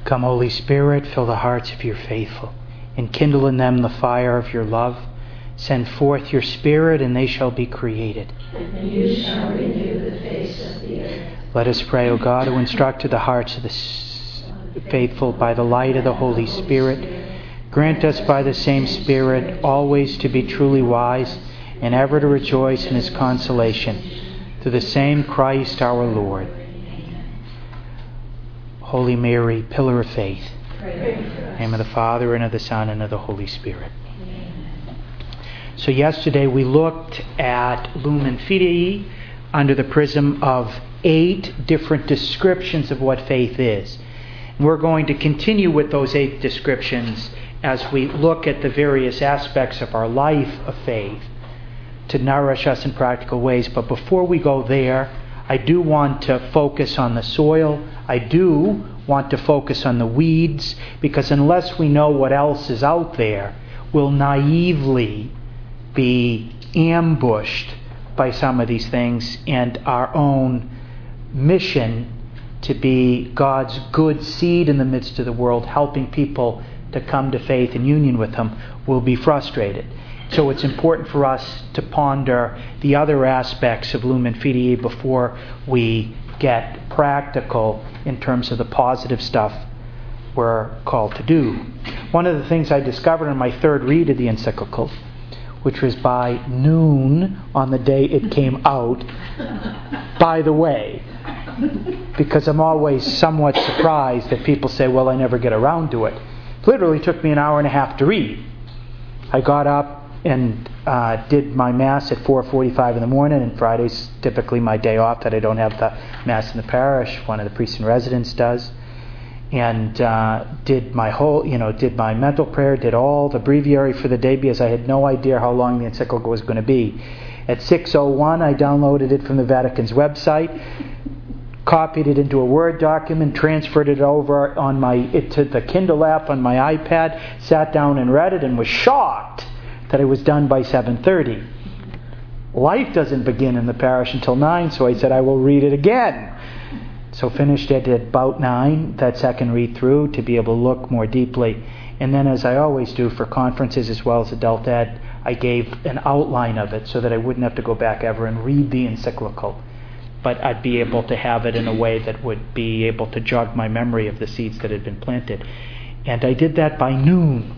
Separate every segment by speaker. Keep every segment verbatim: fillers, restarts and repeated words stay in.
Speaker 1: Come, Holy Spirit, fill the hearts of your faithful, and kindle in them the fire of your love. Send forth your Spirit, and they shall be created.
Speaker 2: And you shall renew the face of the earth.
Speaker 1: Let us pray, O God, who instructed the hearts of the faithful by the light of the Holy Spirit. Grant us by the same Spirit always to be truly wise and ever to rejoice in his consolation. Through the same Christ our Lord. Holy Mary, pillar of faith.
Speaker 2: Pray for us.
Speaker 1: In the name of the Father, and of the Son, and of the Holy Spirit. Amen. So yesterday we looked at Lumen Fidei under the prism of eight different descriptions of what faith is. And we're going to continue with those eight descriptions as we look at the various aspects of our life of faith to nourish us in practical ways. But before we go there, I do want to focus on the soil. I do want to focus on the weeds, because unless we know what else is out there, we'll naively be ambushed by some of these things, and our own mission to be God's good seed in the midst of the world, helping people to come to faith and union with Him, will be frustrated. So it's important for us to ponder the other aspects of Lumen Fidei before we get practical in terms of the positive stuff we're called to do. One of the things I discovered in my third read of the encyclical, which was by noon on the day it came out, by the way, because I'm always somewhat surprised that people say, well, I never get around to it. It literally took me an hour and a half to read. I got up and uh, did my Mass at four forty-five in the morning, and Friday's typically my day off that I don't have the Mass in the parish. One of the priests in residence does. And uh, did my whole, you know, did my mental prayer, did all the breviary for the day, because I had no idea how long the encyclical was going to be. At six oh one, I downloaded it from the Vatican's website, copied it into a Word document, transferred it over on my it, to the Kindle app on my iPad, sat down and read it, and was shocked that it was done by seven thirty. Life doesn't begin in the parish until nine, so I said I will read it again. So finished it at about nine, that second read through, to be able to look more deeply. And then, as I always do for conferences as well as adult ed, I gave an outline of it so that I wouldn't have to go back ever and read the encyclical. But I'd be able to have it in a way that would be able to jog my memory of the seeds that had been planted. And I did that by noon.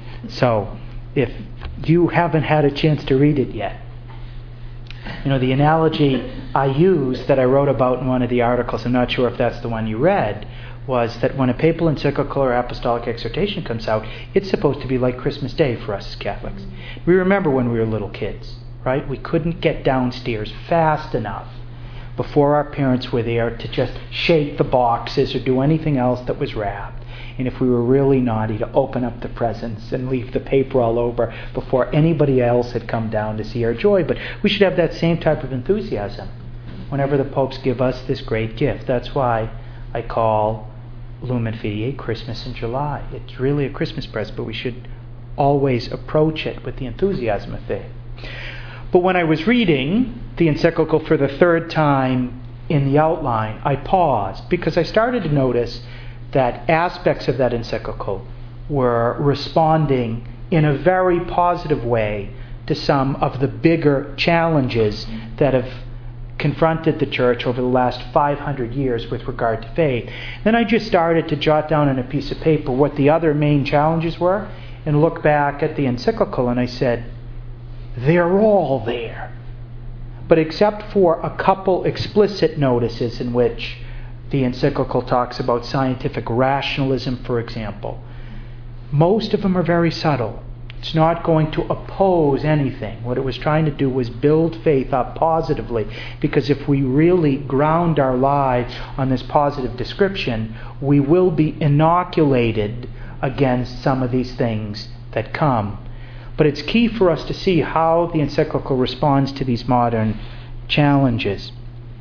Speaker 1: So if you haven't had a chance to read it yet, you know, the analogy I used that I wrote about in one of the articles, I'm not sure if that's the one you read, was that when a papal encyclical or apostolic exhortation comes out, it's supposed to be like Christmas Day for us as Catholics. We remember when we were little kids, right? We couldn't get downstairs fast enough before our parents were there to just shake the boxes or do anything else that was wrapped. And if we were really naughty, to open up the presents and leave the paper all over before anybody else had come down to see our joy. But we should have that same type of enthusiasm whenever the popes give us this great gift. That's why I call Lumen Fidei Christmas in July. It's really a Christmas present, but we should always approach it with the enthusiasm of faith. But when I was reading the encyclical for the third time in the outline, I paused because I started to notice that aspects of that encyclical were responding in a very positive way to some of the bigger challenges that have confronted the Church over the last five hundred years with regard to faith. Then I just started to jot down on a piece of paper what the other main challenges were and look back at the encyclical, and I said, they're all there. But except for a couple explicit notices in which the encyclical talks about scientific rationalism, for example, most of them are very subtle. It's not going to oppose anything. What it was trying to do was build faith up positively, because if we really ground our lives on this positive description, we will be inoculated against some of these things that come. But it's key for us to see how the encyclical responds to these modern challenges.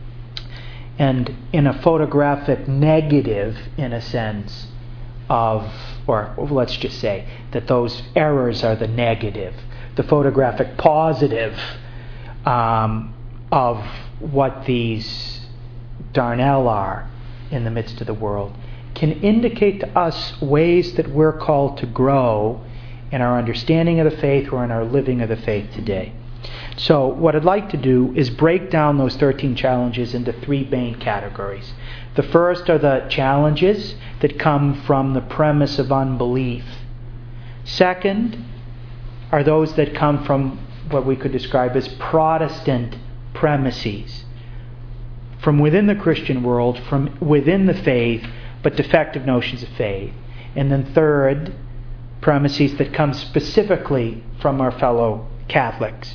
Speaker 1: And in a photographic negative, in a sense, of, or let's just say that those errors are the negative, the photographic positive um, of what these Darnell are in the midst of the world, can indicate to us ways that we're called to grow in our understanding of the faith or in our living of the faith today. So what I'd like to do is break down those thirteen challenges into three main categories. The first are the challenges that come from the premise of unbelief. Second are those that come from what we could describe as Protestant premises, from within the Christian world, from within the faith, but defective notions of faith. And then third, premises that come specifically from our fellow Catholics.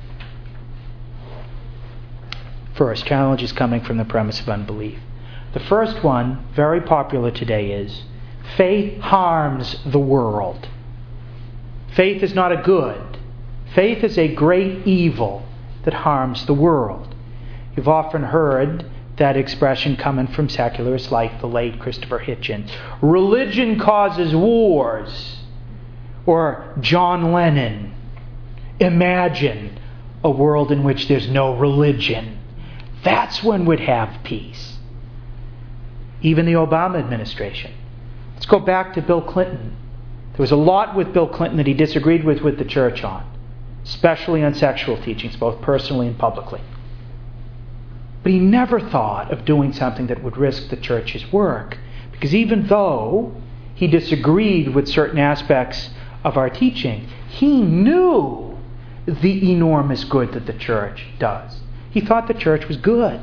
Speaker 1: First, challenges coming from the premise of unbelief. The first one, very popular today, is faith harms the world. Faith is not a good. Faith is a great evil that harms the world. You've often heard that expression coming from secularists like the late Christopher Hitchens. Religion causes wars. Or John Lennon. Imagine a world in which there's no religion. That's when we'd have peace. Even the Obama administration. Let's go back to Bill Clinton. There was a lot with Bill Clinton that he disagreed with with the church on, especially on sexual teachings, both personally and publicly. But he never thought of doing something that would risk the church's work, because even though he disagreed with certain aspects of our teaching, he knew the enormous good that the church does. He thought the church was good.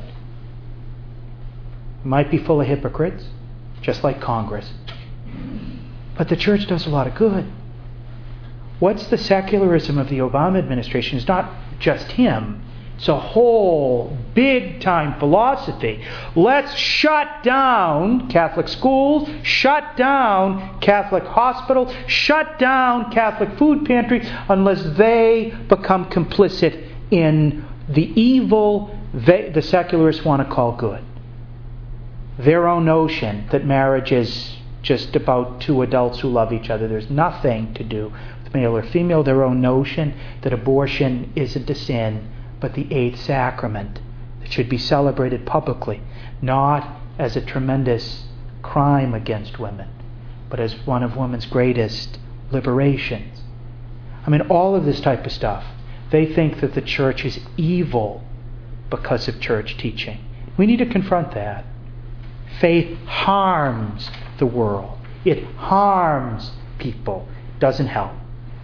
Speaker 1: It might be full of hypocrites, just like Congress. But the church does a lot of good. What's the secularism of the Obama administration? It's not just him. It's a whole big-time philosophy. Let's shut down Catholic schools, shut down Catholic hospitals, shut down Catholic food pantries unless they become complicit in the evil they, the secularists want to call good. Their own notion that marriage is just about two adults who love each other. There's nothing to do with male or female. Their own notion that abortion isn't a sin, but the eighth sacrament that should be celebrated publicly, not as a tremendous crime against women, but as one of women's greatest liberations. I mean, all of this type of stuff. They think that the church is evil because of church teaching. We need to confront that. Faith harms the world. It harms people. It doesn't help.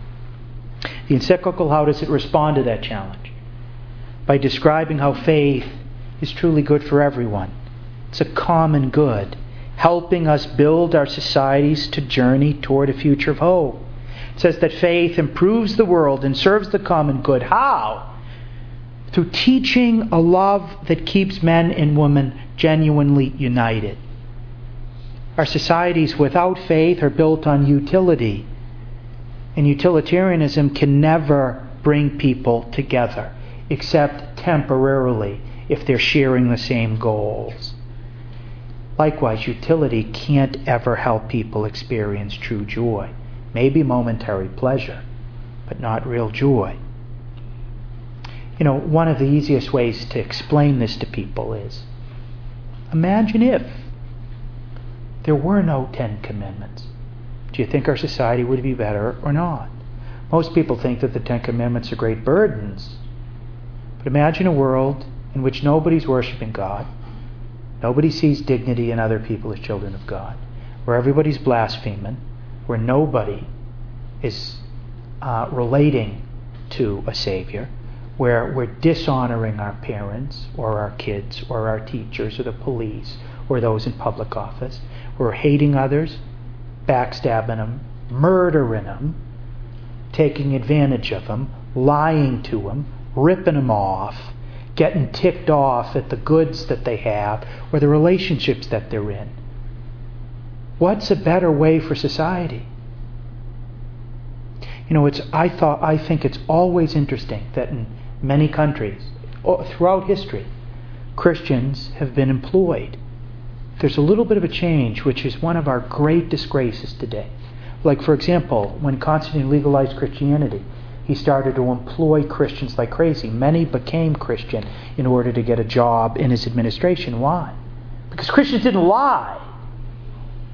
Speaker 1: The encyclical, how does it respond to that challenge? By describing how faith is truly good for everyone. It's a common good, helping us build our societies to journey toward a future of hope. It says that faith improves the world and serves the common good. How? Through teaching a love that keeps men and women genuinely united. Our societies without faith are built on utility. And utilitarianism can never bring people together, except temporarily if they're sharing the same goals. Likewise, utility can't ever help people experience true joy. Maybe momentary pleasure, but not real joy. You know, one of the easiest ways to explain this to people is, imagine if there were no Ten Commandments. Do you think our society would be better or not? Most people think that the Ten Commandments are great burdens. But imagine a world in which nobody's worshiping God, nobody sees dignity in other people as children of God, where everybody's blaspheming, where nobody is uh, relating to a Savior, where we're dishonoring our parents or our kids or our teachers or the police or those in public office. We're hating others, backstabbing them, murdering them, taking advantage of them, lying to them, ripping them off, getting ticked off at the goods that they have or the relationships that they're in. What's a better way for society? You know, it's I thought I think it's always interesting that in many countries throughout history, Christians have been employed. There's a little bit of a change, which is one of our great disgraces today. Like, for example, when Constantine legalized Christianity, he started to employ Christians like crazy. Many became Christian in order to get a job in his administration. Why? Because Christians didn't lie.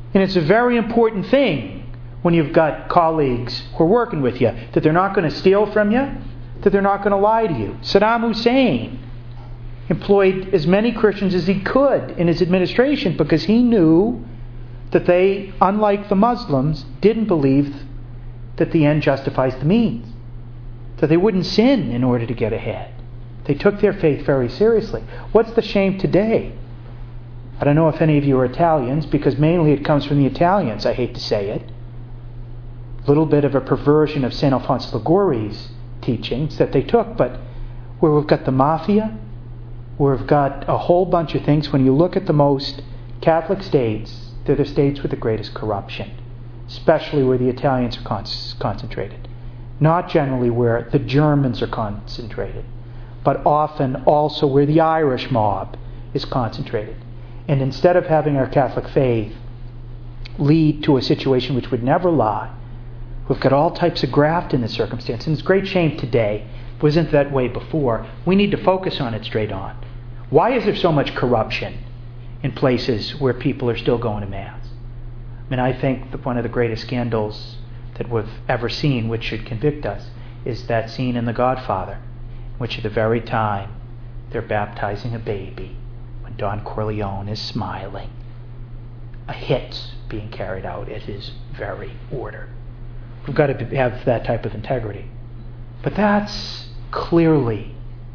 Speaker 1: And it's a very important thing when you've got colleagues who are working with you, that they're not going to steal from you, that they're not going to lie to you. Saddam Hussein employed as many Christians as he could in his administration because he knew that they, unlike the Muslims, didn't believe that the end justifies the means. That they wouldn't sin in order to get ahead. They took their faith very seriously. What's the shame today? I don't know if any of you are Italians, because mainly it comes from the Italians, I hate to say it. A little bit of a perversion of Saint Alphonse Liguori's teachings that they took, but where we've got the mafia, where we've got a whole bunch of things, when you look at the most Catholic states, they're the states with the greatest corruption, especially where the Italians are con- concentrated. Not generally where the Germans are concentrated, but often also where the Irish mob is concentrated. And instead of having our Catholic faith lead to a situation which would never lie, we've got all types of graft in this circumstance. And it's a great shame today. It wasn't that way before. We need to focus on it straight on. Why is there so much corruption in places where people are still going to Mass? I mean, I think that one of the greatest scandals that we've ever seen, which should convict us, is that scene in The Godfather, which at the very time they're baptizing a baby, when Don Corleone is smiling, a hit's being carried out at his very order. We've got to have that type of integrity. But that's clearly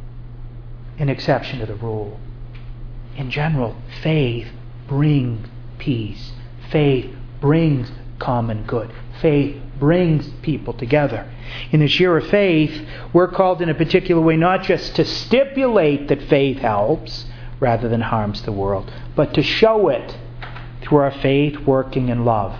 Speaker 1: an exception to the rule. In general, faith brings peace. Faith brings common good. Faith brings people together. In this year of faith, we're called in a particular way not just to stipulate that faith helps rather than harms the world, but to show it through our faith working in love.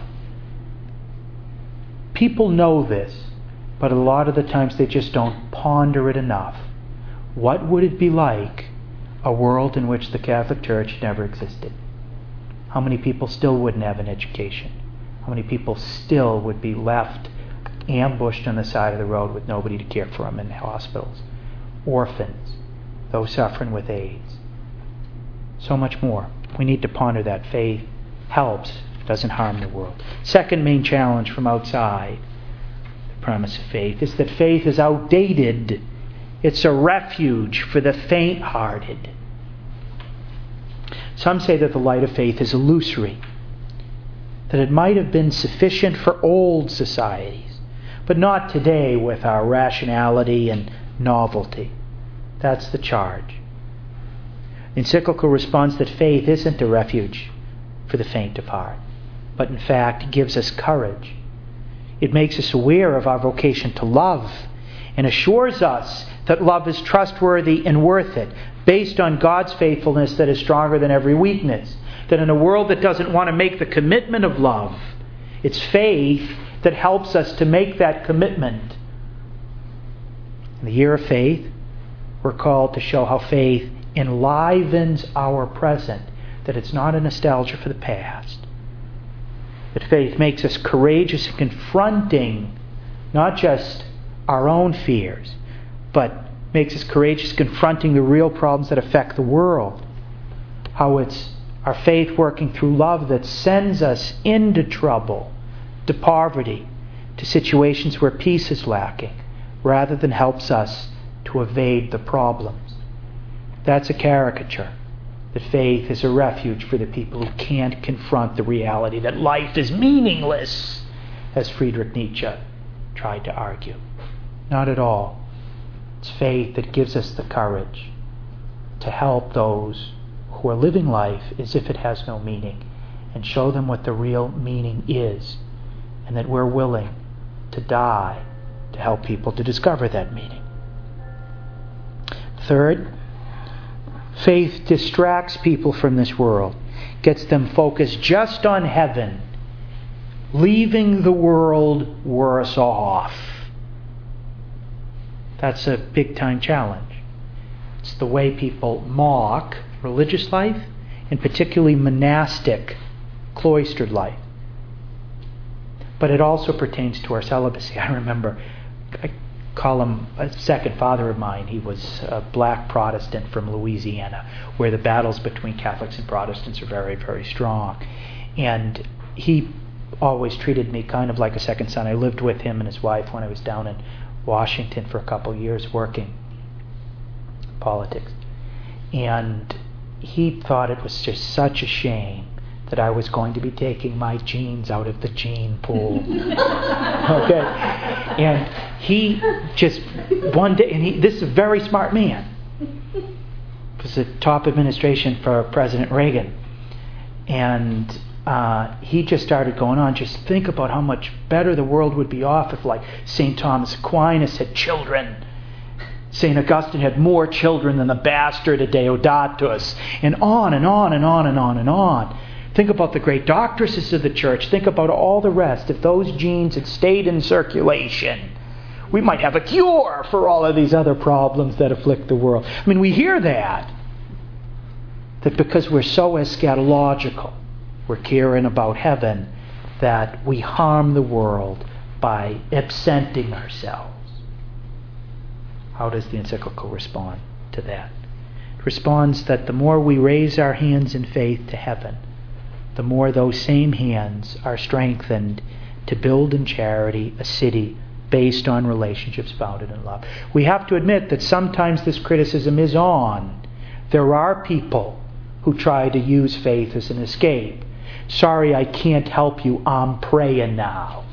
Speaker 1: People know this, but a lot of the times they just don't ponder it enough. What would it be like a world in which the Catholic Church never existed? How many people still wouldn't have an education? How many people still would be left ambushed on the side of the road with nobody to care for them in hospitals? Orphans, those suffering with AIDS. So much more. We need to ponder that faith helps, doesn't harm the world. Second main challenge from outside the premise of faith is that faith is outdated. It's a refuge for the faint-hearted. Some say that the light of faith is illusory, that it might have been sufficient for old societies, but not today with our rationality and novelty. That's the charge. The encyclical responds that faith isn't a refuge for the faint of heart, but in fact gives us courage. It makes us aware of our vocation to love and assures us that love is trustworthy and worth it, based on God's faithfulness that is stronger than every weakness. That in a world that doesn't want to make the commitment of love, it's faith that helps us to make that commitment. In the year of faith, we're called to show how faith enlivens our present, that it's not a nostalgia for the past. That faith makes us courageous in confronting not just our own fears, but makes us courageous confronting the real problems that affect the world. How it's our faith working through love that sends us into trouble, to poverty, to situations where peace is lacking, rather than helps us to evade the problems. That's a caricature. That faith is a refuge for the people who can't confront the reality that life is meaningless, as Friedrich Nietzsche tried to argue. Not at all. It's faith that gives us the courage to help those who are living life as if it has no meaning and show them what the real meaning is, and that we're willing to die to help people to discover that meaning. Third, faith distracts people from this world, gets them focused just on heaven, leaving the world worse off. That's a big-time challenge. It's the way people mock religious life, and particularly monastic, cloistered life. But it also pertains to our celibacy. I remember, I call him a second father of mine. He was a black Protestant from Louisiana, where the battles between Catholics and Protestants are very, very strong. And he always treated me kind of like a second son. I lived with him and his wife when I was down in Washington for a couple of years working politics. And he thought it was just such a shame that I was going to be taking my genes out of the gene pool. Okay? And he just, one day, and he, this is a very smart man. It was the top administration for President Reagan. And uh, he just started going on, just think about how much better the world would be off if, like, Saint Thomas Aquinas had children. Saint Augustine had more children than the bastard of Deodatus. And on and on and on and on and on. Think about the great doctresses of the church. Think about all the rest. If those genes had stayed in circulation, we might have a cure for all of these other problems that afflict the world. I mean, we hear that. That because we're so eschatological, we're caring about heaven, that we harm the world by absenting ourselves. How does the encyclical respond to that? It responds that the more we raise our hands in faith to heaven, the more those same hands are strengthened to build in charity a city based on relationships founded in love. We have to admit that sometimes this criticism is on. There are people who try to use faith as an escape. Sorry, I can't help you. I'm praying now.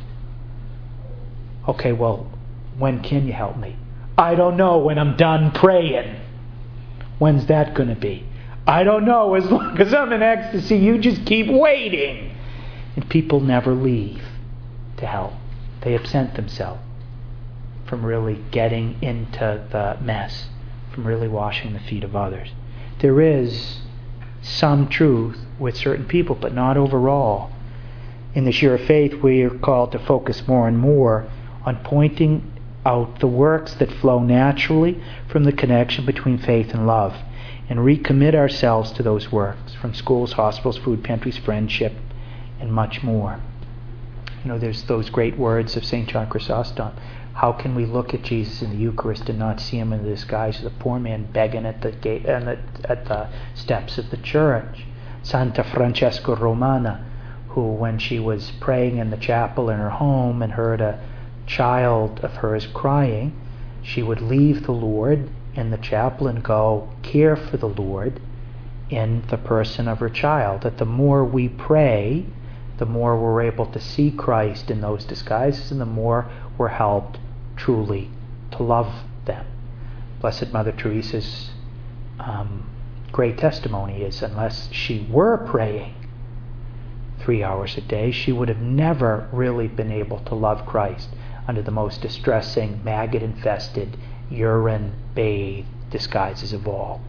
Speaker 1: Okay, well, when can you help me? I don't know, when I'm done praying. When's that going to be? I don't know. As long as I'm in ecstasy, you just keep waiting. And people never leave to help. They absent themselves from really getting into the mess, from really washing the feet of others. There is some truth with certain people, but not overall. In this year of faith, we are called to focus more and more on pointing out the works that flow naturally from the connection between faith and love, and recommit ourselves to those works, from schools, hospitals, food pantries, friendship, and much more. You know, there's those great words of Saint John Chrysostom. How can we look at Jesus in the Eucharist and not see him in the disguise of the poor man begging at the gate, uh, at the steps of the church? Santa Francesca Romana, who, when she was praying in the chapel in her home and heard a child of hers crying, she would leave the Lord in the chapel and go care for the Lord in the person of her child. That the more we pray, the more we're able to see Christ in those disguises, and the more we're helped truly to love them. Blessed Mother Teresa's um, great testimony is, unless she were praying three hours a day, she would have never really been able to love Christ under the most distressing, maggot-infested, urine-bathed disguises of all.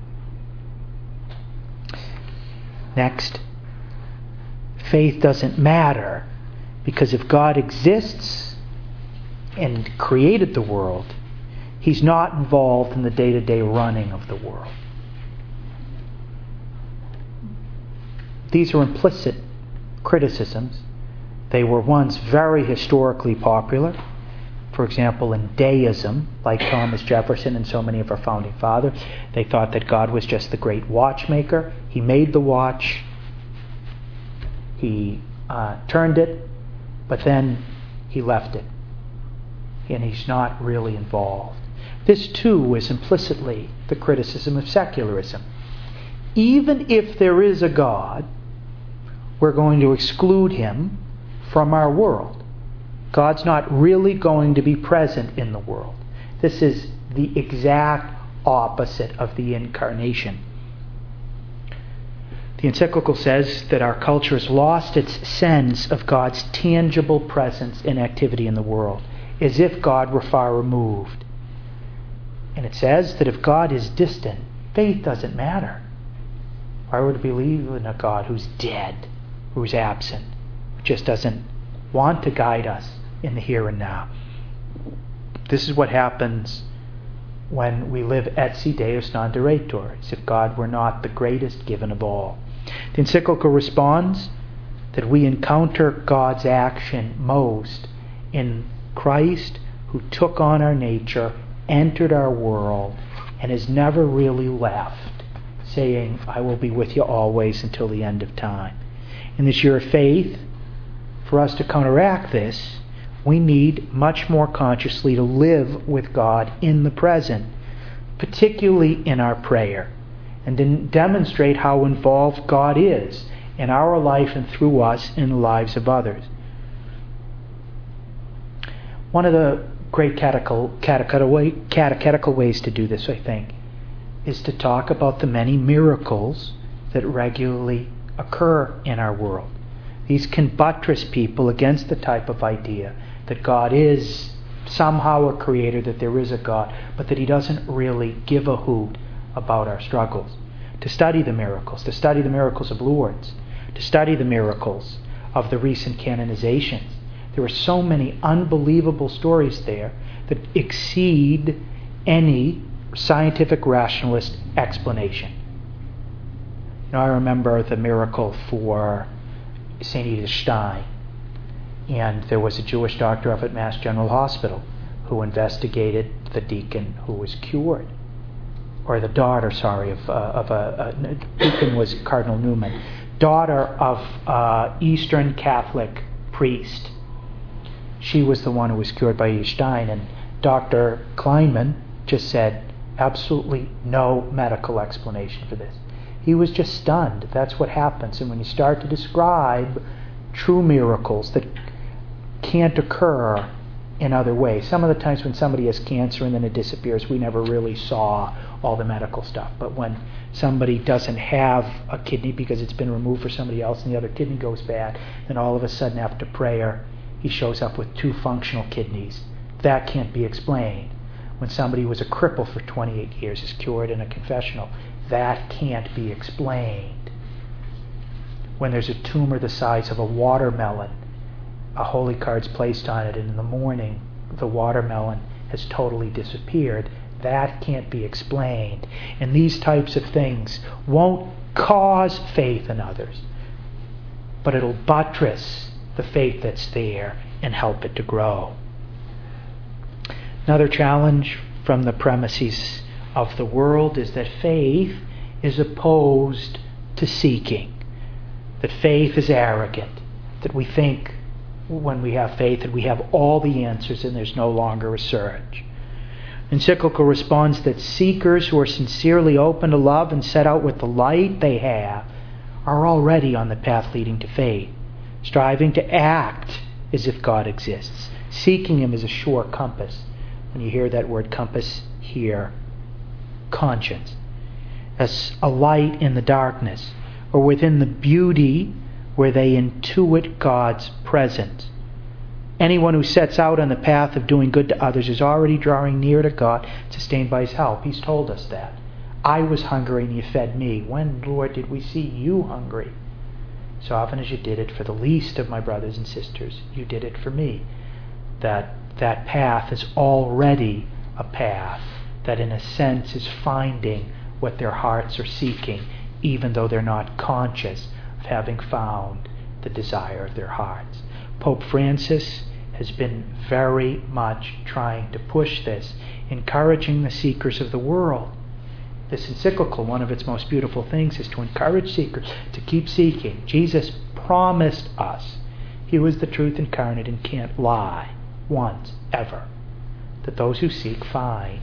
Speaker 1: Next, faith doesn't matter, because if God exists and created the world, he's not involved in the day-to-day running of the world. These are implicit criticisms. They were once very historically popular. For example, in deism, like Thomas Jefferson and so many of our founding fathers, they thought that God was just the great watchmaker. He made the watch, he uh, turned it, but then he left it. And he's not really involved. This too was implicitly the criticism of secularism. Even if there is a God, we're going to exclude him from our world. God's not really going to be present in the world. This is the exact opposite of the Incarnation. The encyclical says that our culture has lost its sense of God's tangible presence and activity in the world, as if God were far removed. And it says that if God is distant, faith doesn't matter. Why would we believe in a God who's dead, who's absent, who just doesn't want to guide us in the here and now? This is what happens when we live etsi Deus non daretur, as if God were not the greatest given of all. The encyclical responds that we encounter God's action most in Christ, who took on our nature, entered our world, and has never really left, saying, I will be with you always until the end of time. In this year of faith, for us to counteract this, we need much more consciously to live with God in the present, particularly in our prayer, and to demonstrate how involved God is in our life and through us in the lives of others. One of the great catechetical, catechetical ways to do this, I think, is to talk about the many miracles that regularly occur in our world. These can buttress people against the type of idea that God is somehow a creator, that there is a God, but that he doesn't really give a hoot about our struggles. To study the miracles, to study the miracles of Lourdes, to study the miracles of the recent canonizations. There are so many unbelievable stories there that exceed any scientific rationalist explanation. You know, I remember the miracle for Saint Edith Stein, and there was a Jewish doctor up at Mass General Hospital who investigated the deacon who was cured, or the daughter, sorry, of, uh, of a, a deacon was Cardinal Newman, daughter of uh, Eastern Catholic priest. She was the one who was cured by Edith Stein, and Doctor Kleinman just said absolutely no medical explanation for this. He was just stunned. That's what happens. And when you start to describe true miracles that can't occur in other ways, some of the times when somebody has cancer and then it disappears, we never really saw all the medical stuff. But when somebody doesn't have a kidney because it's been removed for somebody else and the other kidney goes bad, then all of a sudden after prayer he shows up with two functional kidneys. That can't be explained. When somebody was a cripple for twenty-eight years is cured in a confessional, that can't be explained. When there's a tumor the size of a watermelon, a holy card's placed on it, and in the morning the watermelon has totally disappeared, that can't be explained. And these types of things won't cause faith in others, but it'll buttress the faith that's there and help it to grow. Another challenge from the premises of the world is that faith is opposed to seeking. That faith is arrogant. That we think when we have faith that we have all the answers and there's no longer a search. Encyclical responds that seekers who are sincerely open to love and set out with the light they have are already on the path leading to faith, striving to act as if God exists. Seeking him is a sure compass. When you hear that word compass here, conscience, as a light in the darkness, or within the beauty where they intuit God's presence. Anyone who sets out on the path of doing good to others is already drawing near to God, sustained by his help. He's told us that. I was hungry and you fed me. When, Lord, did we see you hungry? So often as you did it for the least of my brothers and sisters, you did it for me. That that path is already a path that in a sense is finding what their hearts are seeking, even though they're not conscious of having found the desire of their hearts. Pope Francis has been very much trying to push this, encouraging the seekers of the world. This encyclical, one of its most beautiful things, is to encourage seekers to keep seeking. Jesus promised us he was the truth incarnate and can't lie once, ever, that those who seek find.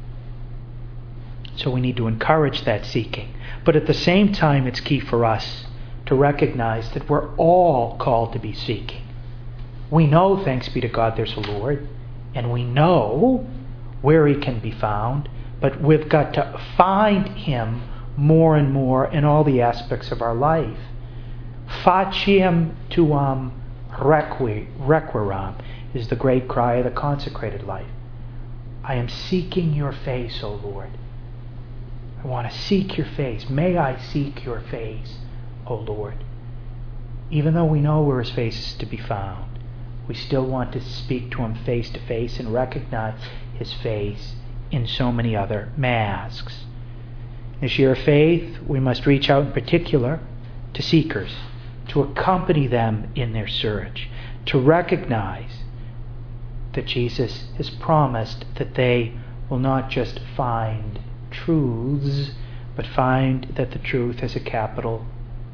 Speaker 1: So we need to encourage that seeking. But at the same time, it's key for us to recognize that we're all called to be seeking. We know, thanks be to God, there's a Lord, and we know where he can be found, but we've got to find him more and more in all the aspects of our life. Faciem tuam requi, requiram is the great cry of the consecrated life. I am seeking your face, O Lord. I want to seek your face. May I seek your face, O Lord. Even though we know where his face is to be found, we still want to speak to him face to face and recognize his face in so many other masks. This year of faith, we must reach out in particular to seekers, to accompany them in their search, to recognize that Jesus has promised that they will not just find truths, but find that the truth has a capital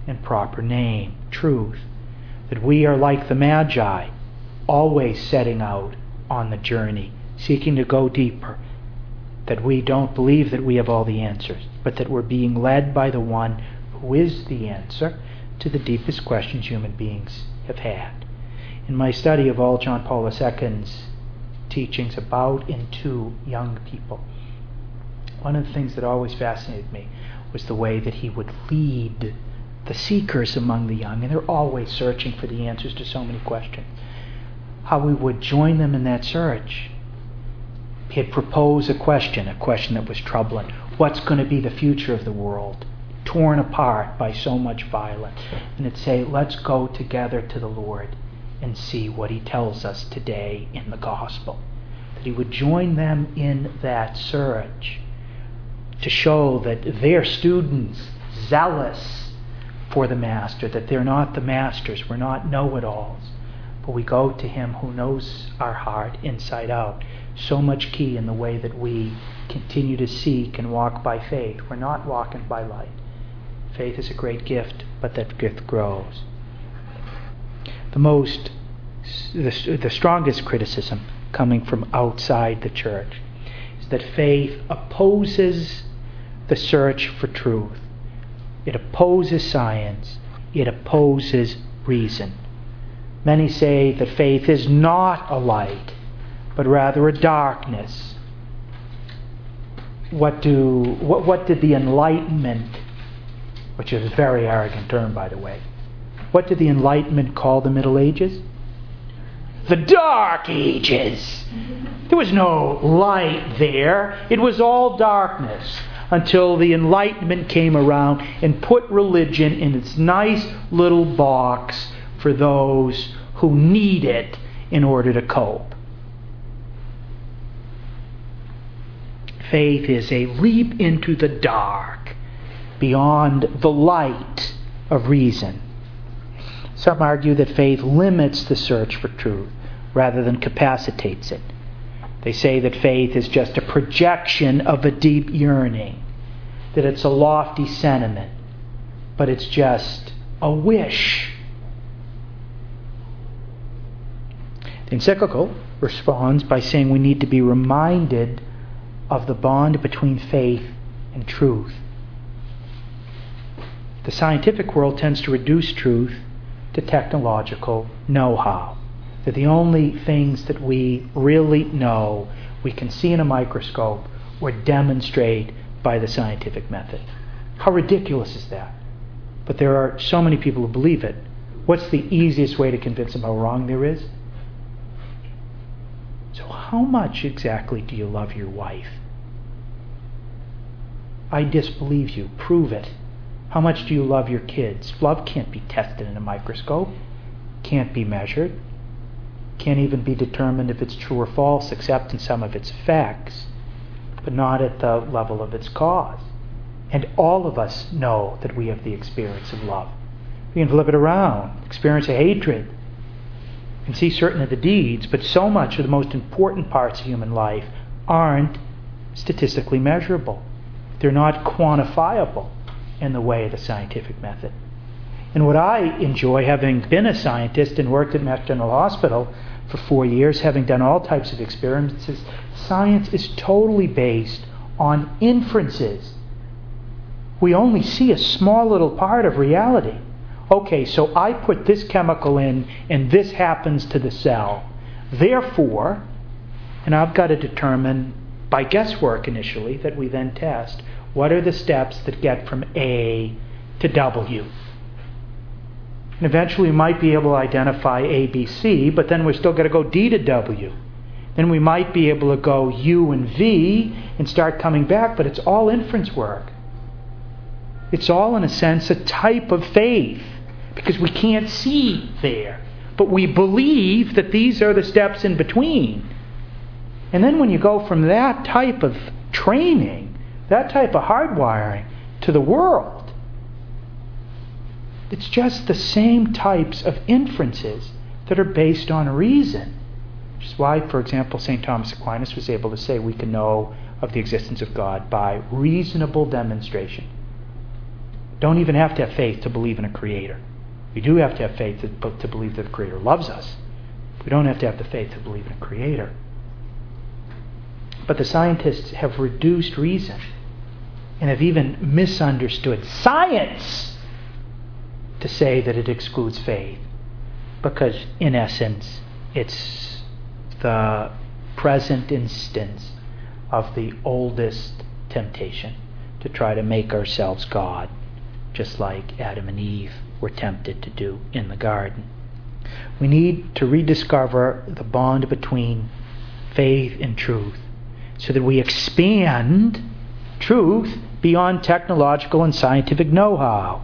Speaker 1: and proper name, truth. That we are like the Magi, always setting out on the journey, seeking to go deeper. That we don't believe that we have all the answers, but that we're being led by the one who is the answer to the deepest questions human beings have had. In my study of all John Paul the Second's teachings about and to young people, one of the things that always fascinated me was the way that he would lead the seekers among the young, and they're always searching for the answers to so many questions. How we would join them in that search. He'd propose a question, a question that was troubling. What's going to be the future of the world? Torn apart by so much violence. And it'd say, let's go together to the Lord and see what He tells us today in the gospel. That He would join them in that search to show that they're students, zealous for the Master, that they're not the masters, we're not know-it-alls, but we go to Him who knows our heart inside out. So much key in the way that we continue to seek and walk by faith. We're not walking by light. Faith is a great gift, but that gift grows. The most, the, the strongest criticism coming from outside the church is that faith opposes the search for truth. It opposes science. It opposes reason. Many say that faith is not a light, but rather a darkness. What do what, what did the Enlightenment, which is a very arrogant term, by the way, what did the Enlightenment call the Middle Ages? The Dark Ages. There was no light there. It was all darkness until the Enlightenment came around and put religion in its nice little box for those who need it in order to cope. Faith is a leap into the dark, beyond the light of reason. Some argue that faith limits the search for truth rather than capacitates it. They say that faith is just a projection of a deep yearning, that it's a lofty sentiment, but it's just a wish. The encyclical responds by saying we need to be reminded of the bond between faith and truth. The scientific world tends to reduce truth to technological know-how. That the only things that we really know, we can see in a microscope or demonstrate by the scientific method. How ridiculous is that? But there are so many people who believe it. What's the easiest way to convince them how wrong there is? So how much exactly do you love your wife? I disbelieve you. Prove it. How much do you love your kids? Love can't be tested in a microscope. Can't be measured. Can't even be determined if it's true or false, except in some of its effects, but not at the level of its cause. And all of us know that we have the experience of love. We can flip it around, experience of hatred, and see certain of the deeds, but so much of the most important parts of human life aren't statistically measurable. They're not quantifiable in the way of the scientific method. And what I enjoy, having been a scientist and worked at Mass General Hospital for four years, having done all types of experiments, is science is totally based on inferences. We only see a small little part of reality. Okay, so I put this chemical in and this happens to the cell. Therefore, and I've got to determine by guesswork initially that we then test, what are the steps that get from A to W? And eventually we might be able to identify A, B, C, but then we're still got to go D to W. Then we might be able to go U and V and start coming back, but it's all inference work. It's all, in a sense, a type of faith, because we can't see there. But we believe that these are the steps in between. And then when you go from that type of training, that type of hardwiring, to the world, it's just the same types of inferences that are based on reason. Which is why, for example, Saint Thomas Aquinas was able to say we can know of the existence of God by reasonable demonstration. don't even have to have faith to believe in a creator. We do have to have faith to, to believe that the creator loves us. We don't have to have the faith to believe in a creator. But the scientists have reduced reason and have even misunderstood science to say that it excludes faith, because in essence it's the present instance of the oldest temptation to try to make ourselves God, just like Adam and Eve were tempted to do in the garden. We need to rediscover the bond between faith and truth so that we expand truth beyond technological and scientific know-how.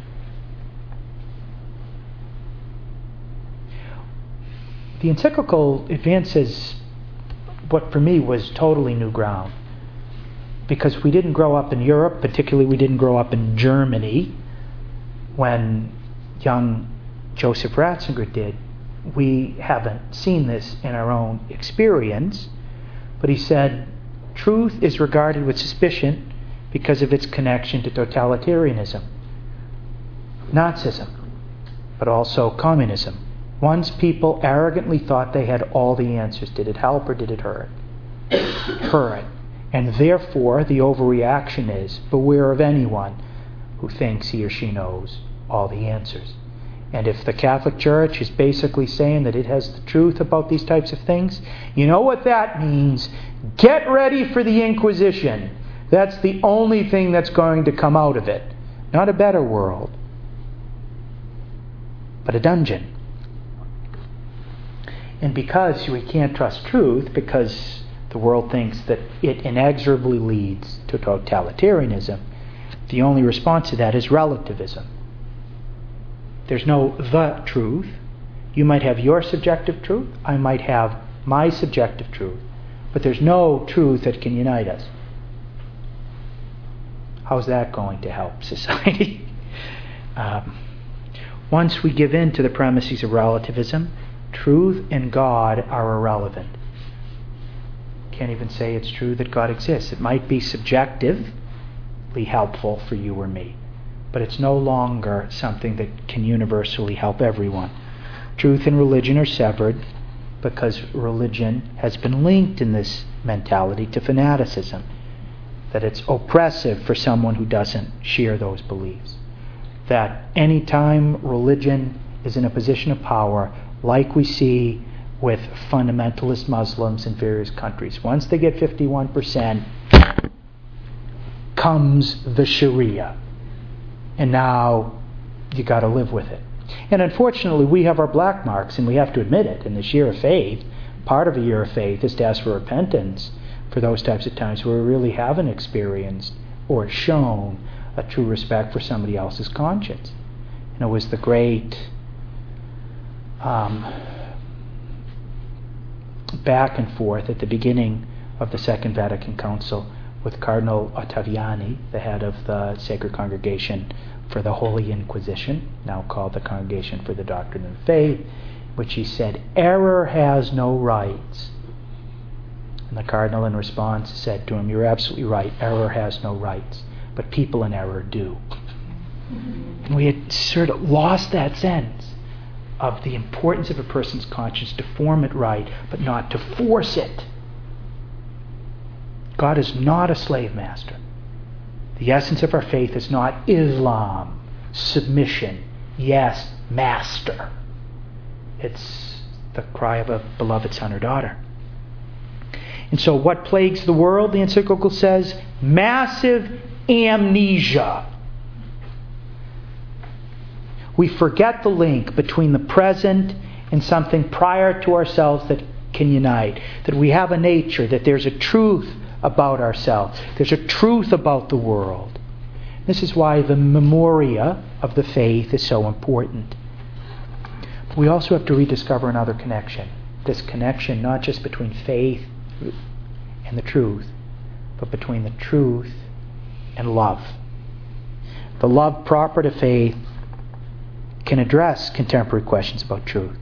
Speaker 1: The encyclical advances what for me was totally new ground, because we didn't grow up in Europe, particularly we didn't grow up in Germany when young Joseph Ratzinger did. We haven't seen this in our own experience, but he said truth is regarded with suspicion because of its connection to totalitarianism, Nazism, but also communism. Once people arrogantly thought they had all the answers. Did it help or did it hurt? It hurt. And therefore, the overreaction is, beware of anyone who thinks he or she knows all the answers. And if the Catholic Church is basically saying that it has the truth about these types of things, you know what that means? Get ready for the Inquisition. That's the only thing that's going to come out of it. Not a better world, but a dungeon. And because we can't trust truth, because the world thinks that it inexorably leads to totalitarianism, the only response to that is relativism. There's no the truth. You might have your subjective truth. I might have my subjective truth. But there's no truth that can unite us. How's that going to help society? um, once we give in to the premises of relativism, truth and God are irrelevant. Can't even say it's true that God exists. It might be subjectively helpful for you or me, but it's no longer something that can universally help everyone. Truth and religion are severed because religion has been linked in this mentality to fanaticism, that it's oppressive for someone who doesn't share those beliefs. That any time religion is in a position of power, like we see with fundamentalist Muslims in various countries, once they get fifty-one percent, comes the Sharia. And now you got to live with it. And unfortunately, we have our black marks, and we have to admit it. In this year of faith, part of a year of faith is to ask for repentance for those types of times where we really haven't experienced or shown a true respect for somebody else's conscience. And it was the great um, back and forth at the beginning of the Second Vatican Council with Cardinal Ottaviani, the head of the Sacred Congregation for the Holy Inquisition, now called the Congregation for the Doctrine of Faith, which he said, error has no rights. And the Cardinal in response said to him, you're absolutely right, error has no rights, but people in error do. And we had sort of lost that sense of the importance of a person's conscience to form it right, but not to force it. God is not a slave master. The essence of our faith is not Islam, submission, yes, master. It's the cry of a beloved son or daughter. And so what plagues the world, the encyclical says? Massive amnesia. We forget the link between the present and something prior to ourselves that can unite. That we have a nature, that there's a truth about ourselves. There's a truth about the world. This is why the memoria of the faith is so important. But we also have to rediscover another connection. This connection not just between faith and the truth, but between the truth and love. The love proper to faith can address contemporary questions about truth.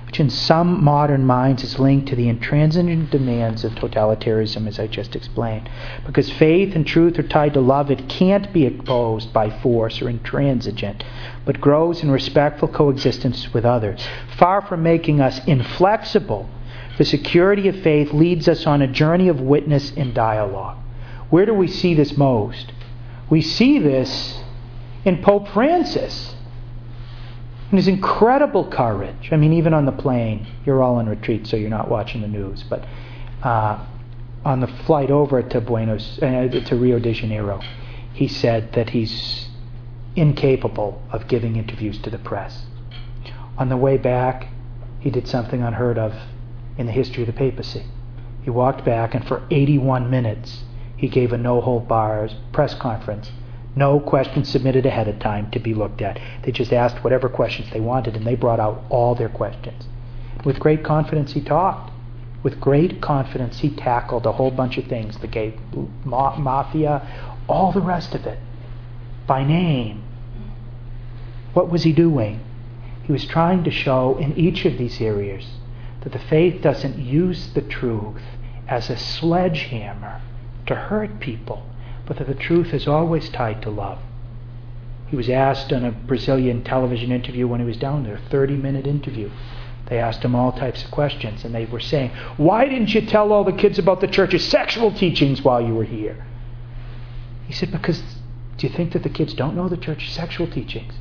Speaker 1: which in some modern minds is linked to the intransigent demands of totalitarianism, as I just explained. Because faith and truth are tied to love, it can't be opposed by force or intransigent, but grows in respectful coexistence with others. Far from making us inflexible, the security of faith leads us on a journey of witness and dialogue. Where do we see this most? We see this in Pope Francis and his incredible courage. I mean, even on the plane, you're all in retreat, so you're not watching the news, but uh, on the flight over to Buenos, uh, to Rio de Janeiro, he said that he's incapable of giving interviews to the press. On the way back, he did something unheard of in the history of the papacy. He walked back, and for eighty-one minutes, he gave a no-hold-bars press conference. No questions submitted ahead of time to be looked at. They just asked whatever questions they wanted, and they brought out all their questions. With great confidence, he talked. With great confidence, he tackled a whole bunch of things, the gay ma- mafia, all the rest of it, by name. What was he doing? He was trying to show in each of these areas that the faith doesn't use the truth as a sledgehammer to hurt people, but that the truth is always tied to love. He was asked on a Brazilian television interview when he was down there, a thirty-minute interview. They asked him all types of questions, and they were saying, why didn't you tell all the kids about the church's sexual teachings while you were here? He said, because do you think that the kids don't know the church's sexual teachings?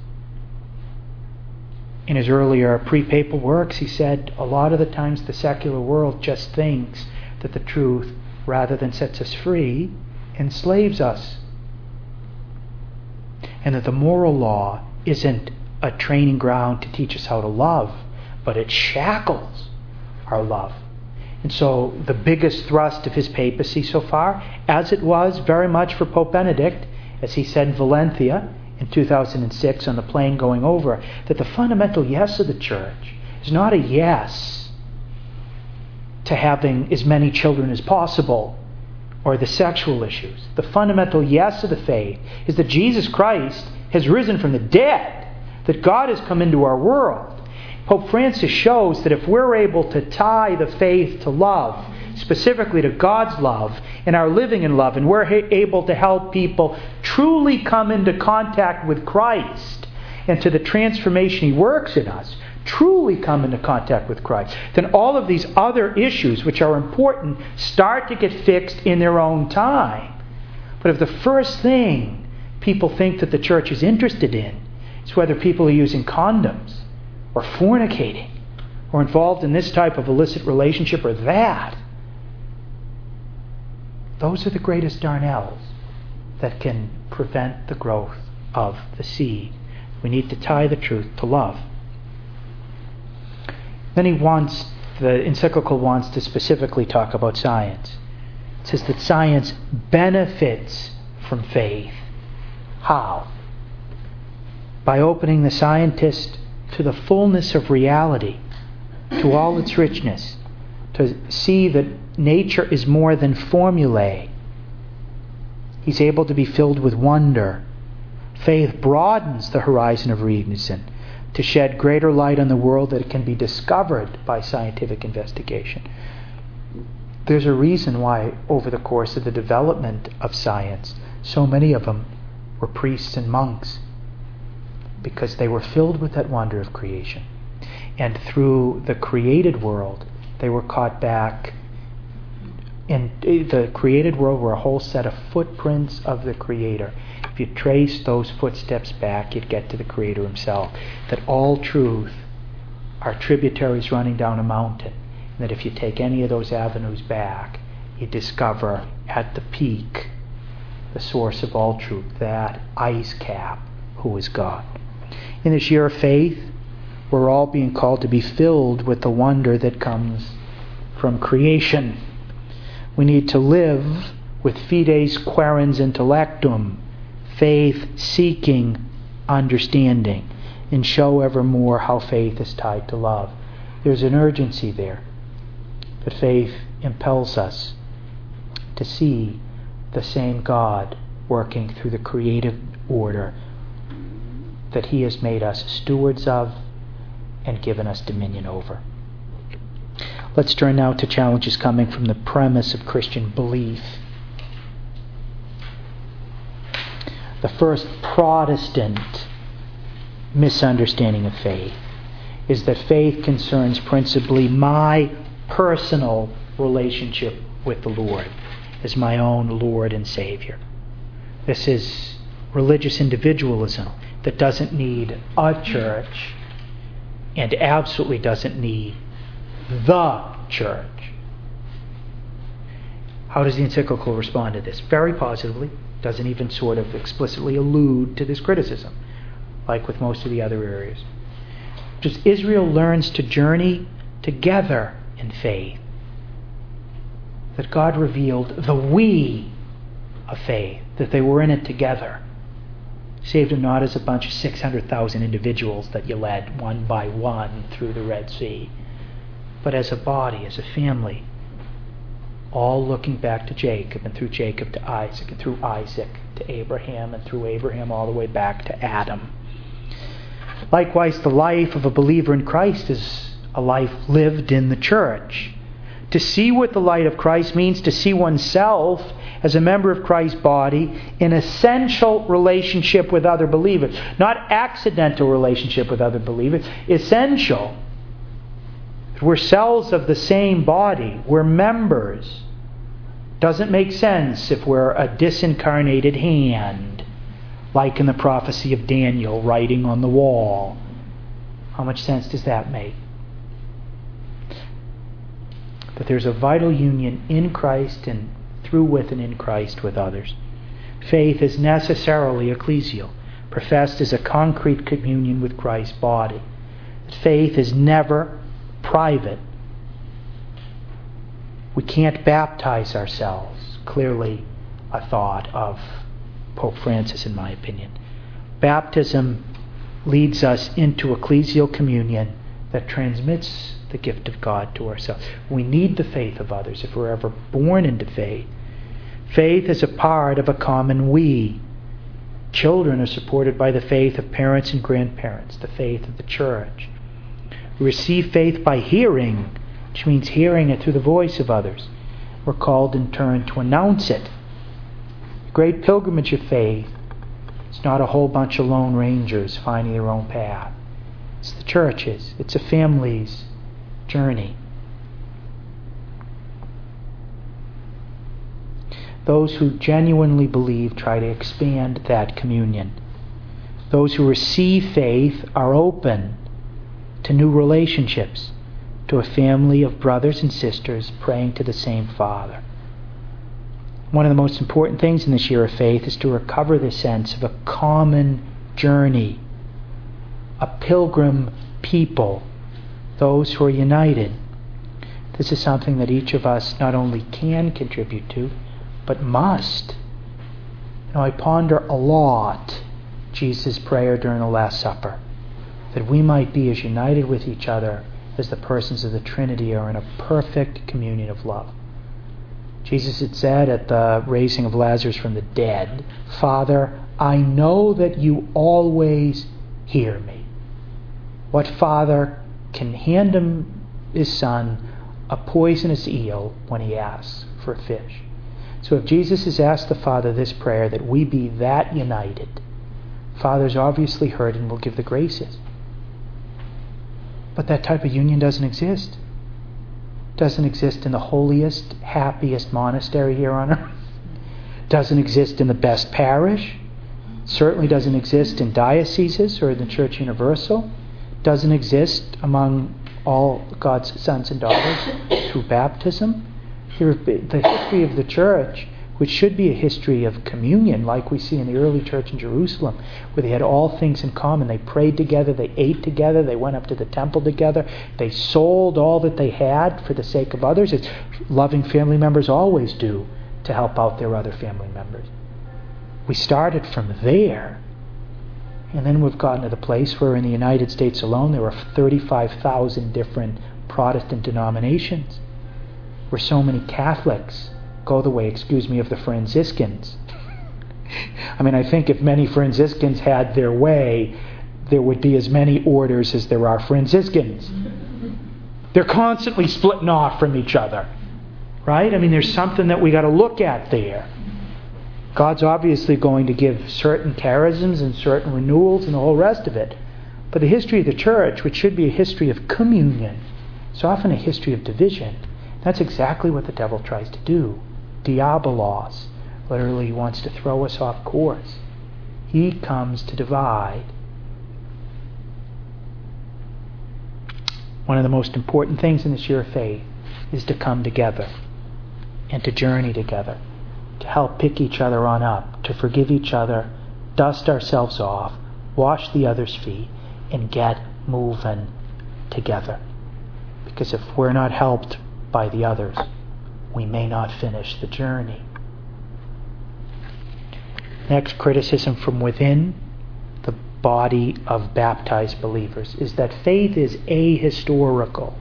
Speaker 1: In his earlier pre-papal works, he said, a lot of the times the secular world just thinks that the truth, rather than sets us free, enslaves us. And that the moral law isn't a training ground to teach us how to love, but it shackles our love. And so the biggest thrust of his papacy so far, as it was very much for Pope Benedict, as he said in Valencia in two thousand six on the plane going over, that the fundamental yes of the church is not a yes to having as many children as possible, or the sexual issues. The fundamental yes of the faith is that Jesus Christ has risen from the dead, that God has come into our world. Pope Francis shows that if we're able to tie the faith to love, specifically to God's love, and our living in love, and we're able to help people truly come into contact with Christ and to the transformation He works in us, truly come into contact with Christ, then all of these other issues, which are important, start to get fixed in their own time. But if the first thing people think that the church is interested in is whether people are using condoms or fornicating or involved in this type of illicit relationship or that, those are the greatest darnels that can prevent the growth of the seed. We need to tie the truth to love. Then he wants, the encyclical wants to specifically talk about science. It says that science benefits from faith. How? By opening the scientist to the fullness of reality, to all its richness, to see that nature is more than formulae. He's able to be filled with wonder. Faith broadens the horizon of reason, to shed greater light on the world that it can be discovered by scientific investigation. There's a reason why, over the course of the development of science, so many of them were priests and monks, because they were filled with that wonder of creation. And through the created world, they were caught back. In the created world were a whole set of footprints of the Creator. If you trace those footsteps back, you'd get to the Creator Himself. That all truth are tributaries running down a mountain. And that if you take any of those avenues back, you discover at the peak the source of all truth, that ice cap, who is God. In this year of faith, we're all being called to be filled with the wonder that comes from creation. We need to live with fides quaerens intellectum, faith seeking understanding, and show evermore how faith is tied to love. There's an urgency there, that faith impels us to see the same God working through the creative order that He has made us stewards of and given us dominion over. Let's turn now to challenges coming from the premise of Christian belief. The first Protestant misunderstanding of faith is that faith concerns principally my personal relationship with the Lord as my own Lord and Savior. This is religious individualism that doesn't need a church and absolutely doesn't need the church. How does the encyclical respond to this? Very positively. Doesn't even sort of explicitly allude to this criticism, like with most of the other areas. Just Israel learns to journey together in faith. That God revealed the we of faith, that they were in it together. Saved them not as a bunch of six hundred thousand individuals that you led one by one through the Red Sea, but as a body, as a family, all looking back to Jacob, and through Jacob to Isaac, and through Isaac to Abraham, and through Abraham all the way back to Adam. Likewise, the life of a believer in Christ is a life lived in the church. To see what the light of Christ means to see oneself as a member of Christ's body in essential relationship with other believers. Not accidental relationship with other believers. Essential. We're cells of the same body. We're members. Doesn't make sense if we're a disincarnated hand, like in the prophecy of Daniel writing on the wall. How much sense does that make? But there's a vital union in Christ and through with and in Christ with others. Faith is necessarily ecclesial, professed as a concrete communion with Christ's body. Faith is never private. We can't baptize ourselves. Clearly a thought of Pope Francis, in my opinion. Baptism leads us into ecclesial communion that transmits the gift of God to ourselves. We need the faith of others if we're ever born into faith. Faith is a part of a common we. Children are supported by the faith of parents and grandparents, the faith of the church. We receive faith by hearing, which means hearing it through the voice of others. We're called in turn to announce it. The great pilgrimage of faith is not a whole bunch of lone rangers finding their own path. It's the churches. It's a family's journey. Those who genuinely believe try to expand that communion. Those who receive faith are open to new relationships, to a family of brothers and sisters praying to the same Father. One of the most important things in this year of faith is to recover the sense of a common journey, a pilgrim people, those who are united. This is something that each of us not only can contribute to, but must. You know, I ponder a lot Jesus' prayer during the Last Supper, that we might be as united with each other as the persons of the Trinity are in a perfect communion of love. Jesus had said at the raising of Lazarus from the dead, "Father, I know that you always hear me." What father can hand him his son a poisonous eel when he asks for a fish? So if Jesus has asked the Father this prayer, that we be that united, Father's obviously heard and will give the graces. But that type of union doesn't exist. Doesn't exist in the holiest, happiest monastery here on earth. Doesn't exist in the best parish. Certainly doesn't exist in dioceses or in the Church Universal. Doesn't exist among all God's sons and daughters through baptism. Here, the history of the church, which should be a history of communion, like we see in the early church in Jerusalem, where they had all things in common. They prayed together, they ate together, they went up to the temple together, they sold all that they had for the sake of others, as loving family members always do to help out their other family members. We started from there. And then we've gotten to the place where in the United States alone there are thirty-five thousand different Protestant denominations, where so many Catholics go the way, excuse me, of the Franciscans. I mean, I think if many Franciscans had their way, there would be as many orders as there are Franciscans. They're constantly splitting off from each other. Right? I mean, there's something that we got to look at there. God's obviously going to give certain charisms and certain renewals and the whole rest of it. But the history of the church, which should be a history of communion, is often a history of division. That's exactly what the devil tries to do. Diabolos. Literally, he wants to throw us off course. He comes to divide. One of the most important things in this year of faith is to come together and to journey together, to help pick each other on up, to forgive each other, dust ourselves off, wash the other's feet, and get moving together. Because if we're not helped by the others, we may not finish the journey. Next, criticism from within the body of baptized believers is that faith is ahistorical.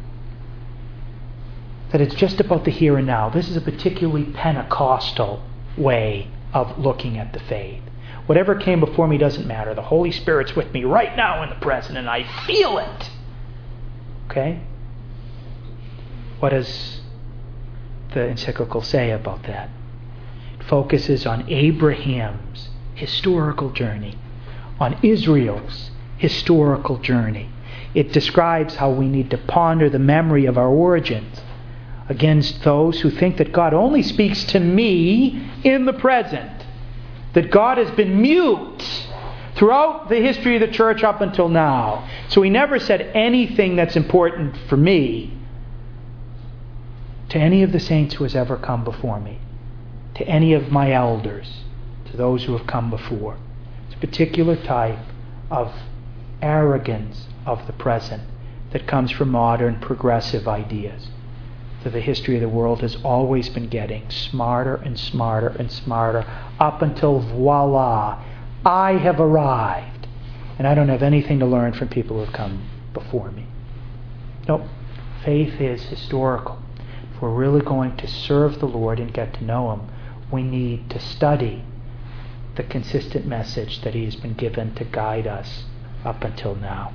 Speaker 1: That it's just about the here and now. This is a particularly Pentecostal way of looking at the faith. Whatever came before me doesn't matter. The Holy Spirit's with me right now in the present, and I feel it. Okay? What does the encyclical say about that? It focuses on Abraham's historical journey, on Israel's historical journey. It describes how we need to ponder the memory of our origins against those who think that God only speaks to me in the present. That God has been mute throughout the history of the church up until now. So He never said anything that's important for me to any of the saints who has ever come before me, to any of my elders, to those who have come before. It's a particular type of arrogance of the present that comes from modern progressive ideas. That the history of the world has always been getting smarter and smarter and smarter up until voila, I have arrived. And I don't have anything to learn from people who have come before me. Nope. Faith is historical. If we're really going to serve the Lord and get to know Him, we need to study the consistent message that He has been given to guide us up until now.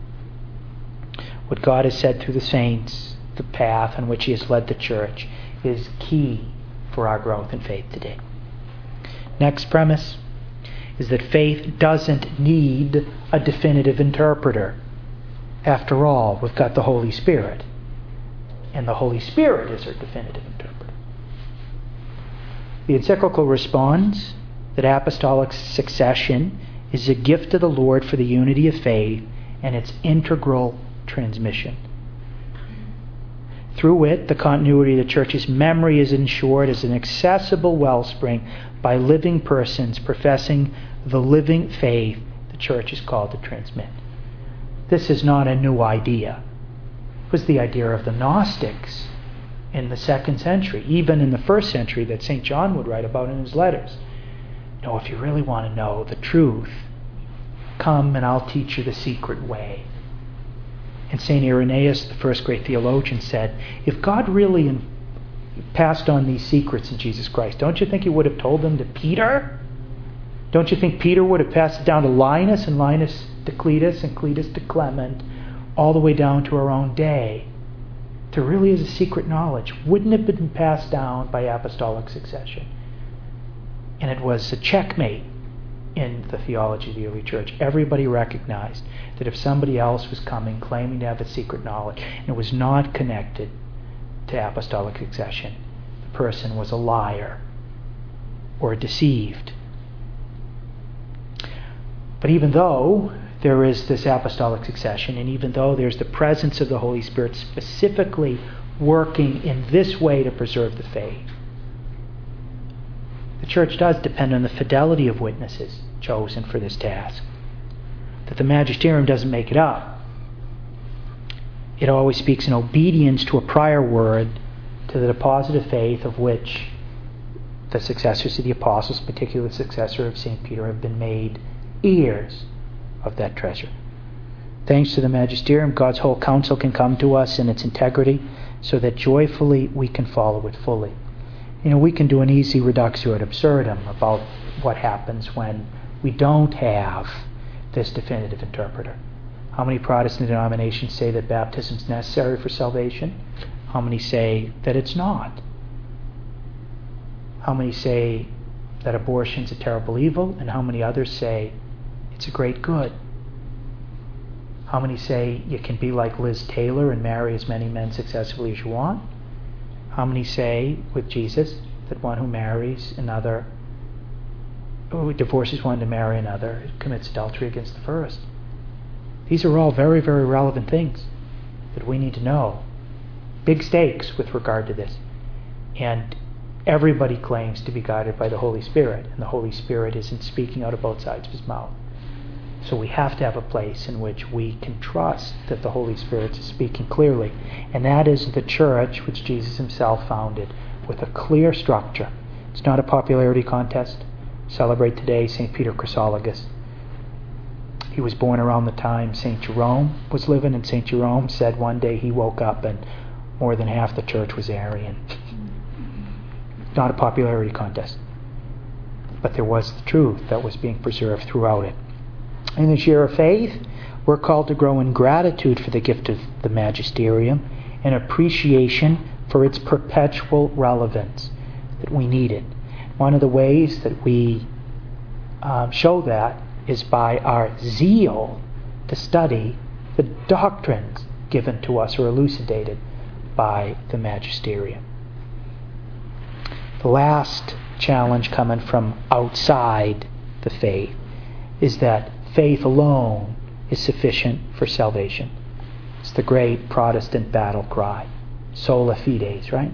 Speaker 1: What God has said through the saints, the path on which He has led the church, is key for our growth in faith today. Next premise is that faith doesn't need a definitive interpreter. After all, we've got the Holy Spirit, and the Holy Spirit is our definitive interpreter. The encyclical responds that apostolic succession is a gift of the Lord for the unity of faith and its integral transmission. Through it, the continuity of the church's memory is ensured as an accessible wellspring by living persons professing the living faith the church is called to transmit. This is not a new idea. It was the idea of the Gnostics in the second century, even in the first century, that Saint John would write about in his letters. No, if you really want to know the truth, come and I'll teach you the secret way. And Saint Irenaeus, the first great theologian, said, if God really in, passed on these secrets in Jesus Christ, don't you think He would have told them to Peter? Don't you think Peter would have passed it down to Linus, and Linus to Cletus, and Cletus to Clement, all the way down to our own day? There really is a secret knowledge. Wouldn't it have been passed down by apostolic succession? And it was a checkmate in the theology of the early church. Everybody recognized that if somebody else was coming claiming to have a secret knowledge and it was not connected to apostolic succession, the person was a liar or deceived. But even though there is this apostolic succession, and even though there's the presence of the Holy Spirit specifically working in this way to preserve the faith, the church does depend on the fidelity of witnesses chosen for this task. That the magisterium doesn't make it up. It always speaks in obedience to a prior word, to the deposit of faith of which the successors of the apostles, particularly the successor of Saint Peter, have been made heirs of that treasure. Thanks to the magisterium, God's whole counsel can come to us in its integrity, so that joyfully we can follow it fully. You know, we can do an easy reductio ad absurdum about what happens when we don't have this definitive interpreter. How many Protestant denominations say that baptism is necessary for salvation? How many say that it's not? How many say that abortion is a terrible evil? And how many others say it's a great good? How many say you can be like Liz Taylor and marry as many men successfully as you want? How many say with Jesus that one who marries another, who divorces one to marry another, commits adultery against the first? These are all very, very relevant things that we need to know. Big stakes with regard to this. And everybody claims to be guided by the Holy Spirit, and the Holy Spirit isn't speaking out of both sides of his mouth. So we have to have a place in which we can trust that the Holy Spirit is speaking clearly. And that is the church which Jesus himself founded, with a clear structure. It's not a popularity contest. Celebrate today Saint Peter Chrysologus. He was born around the time Saint Jerome was living, and Saint Jerome said one day he woke up and more than half the church was Arian. Not a popularity contest. But there was the truth that was being preserved throughout it. In this year of faith, we're called to grow in gratitude for the gift of the magisterium and appreciation for its perpetual relevance, that we need it. One of the ways that we um, show that is by our zeal to study the doctrines given to us or elucidated by the magisterium. The last challenge coming from outside the faith is that faith alone is sufficient for salvation. It's the great Protestant battle cry. Sola fides, right?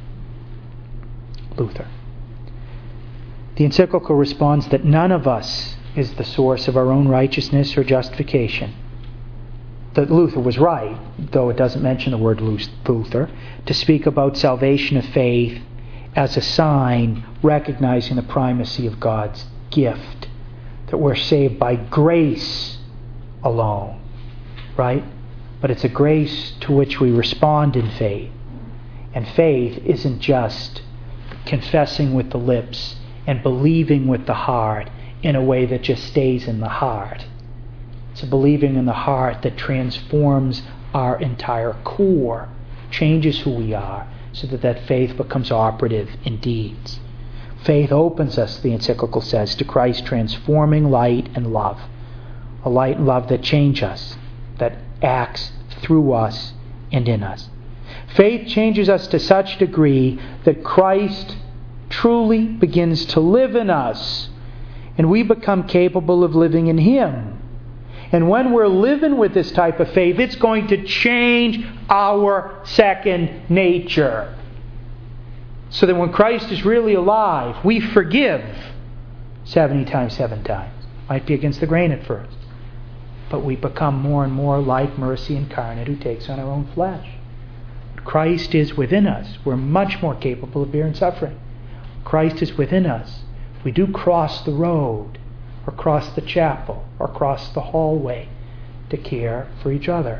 Speaker 1: Luther. The encyclical responds that none of us is the source of our own righteousness or justification. That Luther was right, though it doesn't mention the word Luther, to speak about salvation of faith as a sign recognizing the primacy of God's gift, that we're saved by grace alone, right? But it's a grace to which we respond in faith. And faith isn't just confessing with the lips and believing with the heart in a way that just stays in the heart. It's a believing in the heart that transforms our entire core, changes who we are, so that that faith becomes operative in deeds. Faith opens us, the encyclical says, to Christ's transforming light and love. A light and love that change us, that acts through us and in us. Faith changes us to such degree that Christ truly begins to live in us, and we become capable of living in Him. And when we're living with this type of faith, it's going to change our second nature. So that when Christ is really alive, we forgive seventy times, seven times. Might be against the grain at first. But we become more and more like mercy incarnate, who takes on our own flesh. Christ is within us. We're much more capable of bearing suffering. Christ is within us. We do cross the road, or cross the chapel, or cross the hallway to care for each other.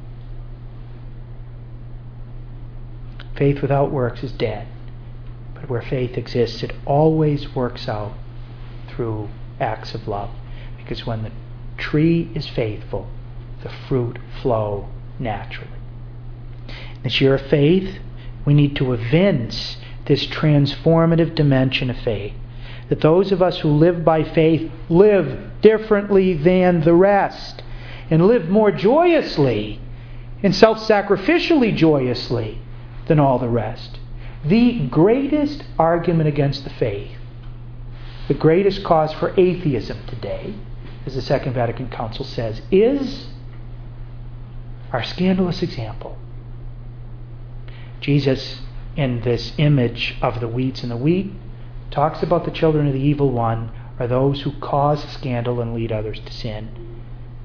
Speaker 1: Faith without works is dead. But where faith exists, it always works out through acts of love. Because when the tree is faithful, the fruit flow naturally. In this year of faith, we need to evince this transformative dimension of faith. That those of us who live by faith live differently than the rest, and live more joyously and self-sacrificially joyously than all the rest. The greatest argument against the faith, the greatest cause for atheism today, as the Second Vatican Council says, is our scandalous example. Jesus, in this image of the weeds and the wheat, talks about the children of the evil one are those who cause scandal and lead others to sin.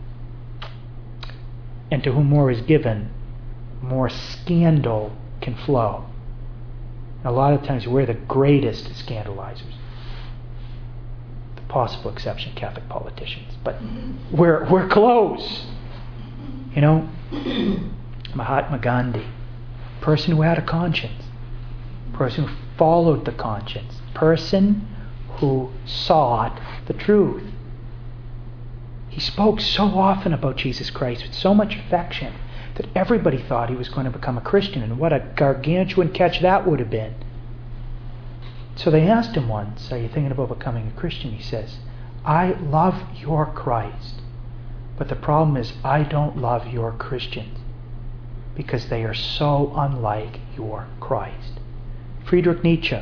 Speaker 1: And to whom more is given, more scandal can flow. And a lot of times we're the greatest scandalizers. The possible exception, Catholic politicians. But we're, we're close. You know, Mahatma Gandhi, person who had a conscience, person who followed the conscience, person who sought the truth. He spoke so often about Jesus Christ with so much affection that everybody thought he was going to become a Christian, and what a gargantuan catch that would have been. So they asked him once, are you thinking about becoming a Christian? He says, I love your Christ, but the problem is I don't love your Christians because they are so unlike your Christ. Friedrich Nietzsche,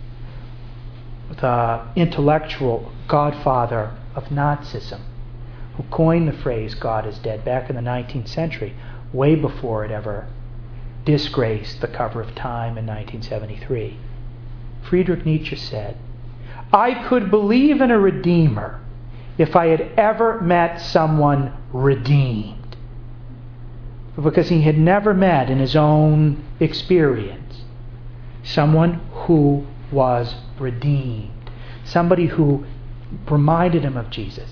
Speaker 1: the intellectual godfather of Nazism, who coined the phrase God is dead back in the nineteenth century, way before it ever disgraced the cover of Time in nineteen seventy-three. Friedrich Nietzsche said, I could believe in a Redeemer if I had ever met someone redeemed. But because he had never met in his own experience someone who was redeemed, somebody who reminded him of Jesus,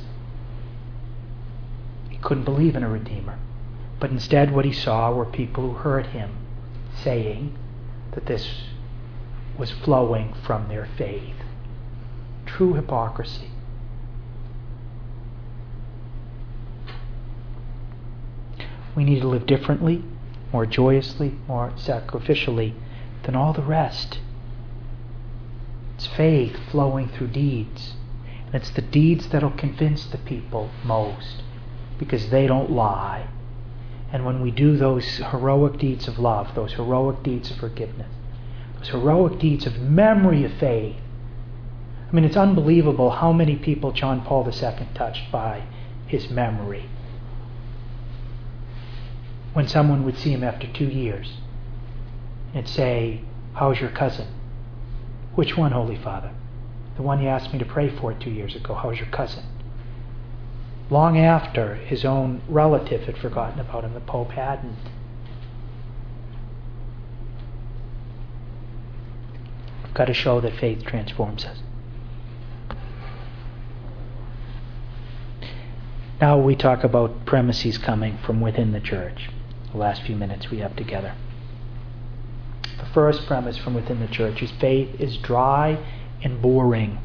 Speaker 1: he couldn't believe in a Redeemer. But instead what he saw were people who heard him saying that this was flowing from their faith. True hypocrisy. We need to live differently, more joyously, more sacrificially than all the rest. It's faith flowing through deeds. And it's the deeds that'll convince the people most, because they don't lie. And when we do those heroic deeds of love, those heroic deeds of forgiveness, those heroic deeds of memory of faith, I mean, it's unbelievable how many people John Paul the Second touched by his memory. When someone would see him after two years and say, how's your cousin? Which one, Holy Father? The one you asked me to pray for two years ago. How's your cousin? Long after his own relative had forgotten about him, the Pope hadn't. We've got to show that faith transforms us. Now we talk about premises coming from within the church. The last few minutes we have together. The first premise from within the church is faith is dry and boring.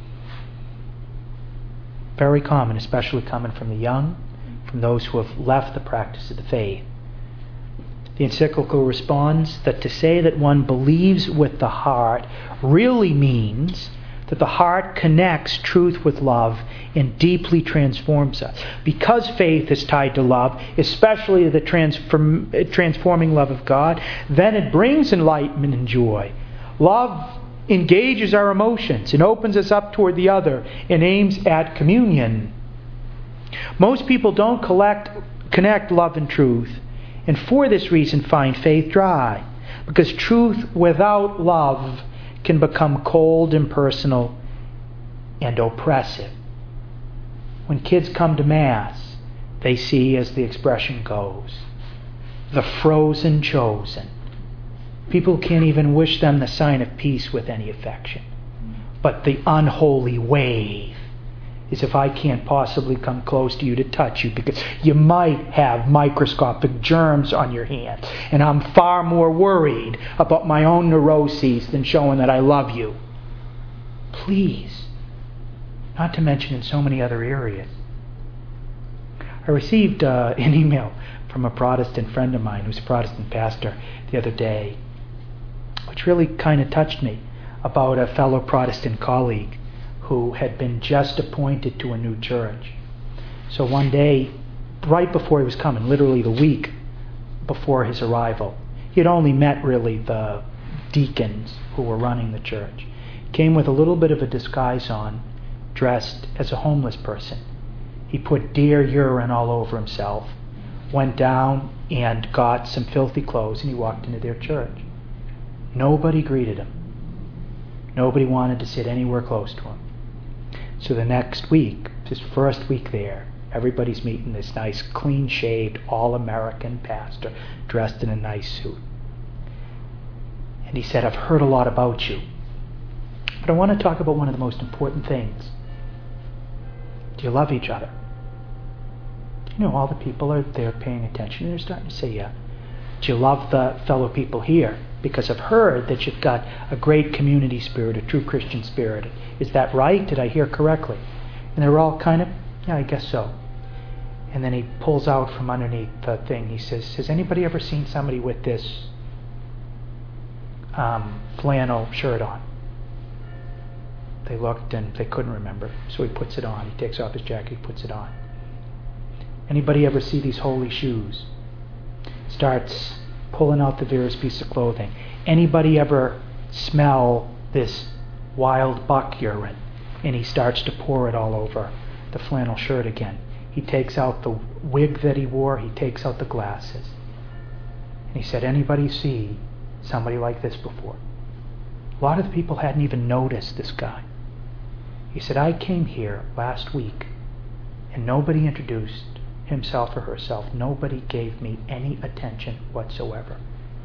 Speaker 1: Very common, especially coming from the young, from those who have left the practice of the faith. The encyclical responds that to say that one believes with the heart really means that the heart connects truth with love and deeply transforms us. Because faith is tied to love, especially the transform, transforming love of God, then it brings enlightenment and joy. Love engages our emotions and opens us up toward the other and aims at communion. Most people don't collect, connect love and truth, and for this reason find faith dry, because truth without love can become cold, impersonal, and oppressive. When kids come to Mass, they see, as the expression goes, the frozen chosen. People can't even wish them the sign of peace with any affection. But the unholy wave is if I can't possibly come close to you to touch you because you might have microscopic germs on your hand. And I'm far more worried about my own neuroses than showing that I love you. Please. Not to mention in so many other areas. I received uh, an email from a Protestant friend of mine who's a Protestant pastor the other day, which really kind of touched me, about a fellow Protestant colleague who had been just appointed to a new church. So one day, right before he was coming, literally the week before his arrival, he had only met really the deacons who were running the church. Came with a little bit of a disguise on, dressed as a homeless person. He put deer urine all over himself, went down and got some filthy clothes, and he walked into their church. Nobody greeted him. Nobody wanted to sit anywhere close to him. So the next week, his first week there, everybody's meeting this nice, clean-shaved, all-American pastor dressed in a nice suit. And he said, I've heard a lot about you, but I want to talk about one of the most important things. Do you love each other? You know, all the people are there paying attention, and they're starting to say, yeah. Do you love the fellow people here? Because I've heard that you've got a great community spirit, a true Christian spirit. Is that right? Did I hear correctly? And they were all kind of, yeah, I guess so. And then he pulls out from underneath the thing. He says, has anybody ever seen somebody with this um, flannel shirt on? They looked and they couldn't remember. So he puts it on. He takes off his jacket, he puts it on. Anybody ever see these holy shoes? Starts pulling out the various pieces of clothing. Anybody ever smell this wild buck urine? And he starts to pour it all over the flannel shirt again. He takes out the wig that he wore. He takes out the glasses. And he said, anybody see somebody like this before? A lot of the people hadn't even noticed this guy. He said, I came here last week and nobody introduced himself or herself. Nobody gave me any attention whatsoever.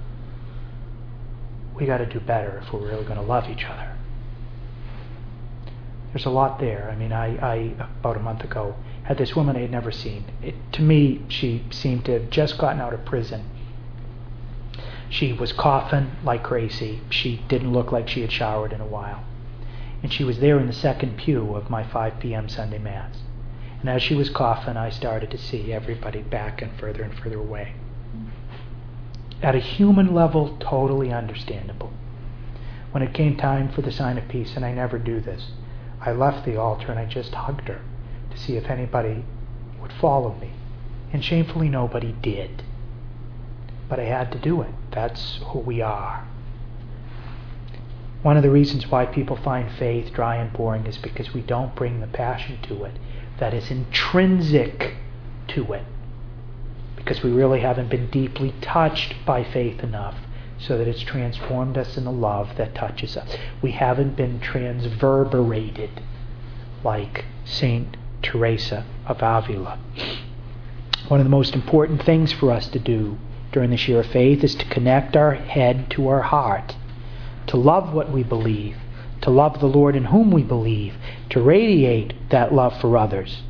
Speaker 1: We got to do better if we're really going to love each other. There's a lot there. I mean, I, I about a month ago, had this woman I had never seen. It, to me, she seemed to have just gotten out of prison. She was coughing like crazy. She didn't look like she had showered in a while. And she was there in the second pew of my five p.m. Sunday Mass. And as she was coughing, I started to see everybody backing further and further away. At a human level, totally understandable. When it came time for the sign of peace, and I never do this, I left the altar and I just hugged her to see if anybody would follow me. And shamefully, nobody did. But I had to do it. That's who we are. One of the reasons why people find faith dry and boring is because we don't bring the passion to it that is intrinsic to it. Because we really haven't been deeply touched by faith enough so that it's transformed us in a love that touches us. We haven't been transverberated like Saint Teresa of Avila. One of the most important things for us to do during this year of faith is to connect our head to our heart, to love what we believe, to love the Lord in whom we believe, to radiate that love for others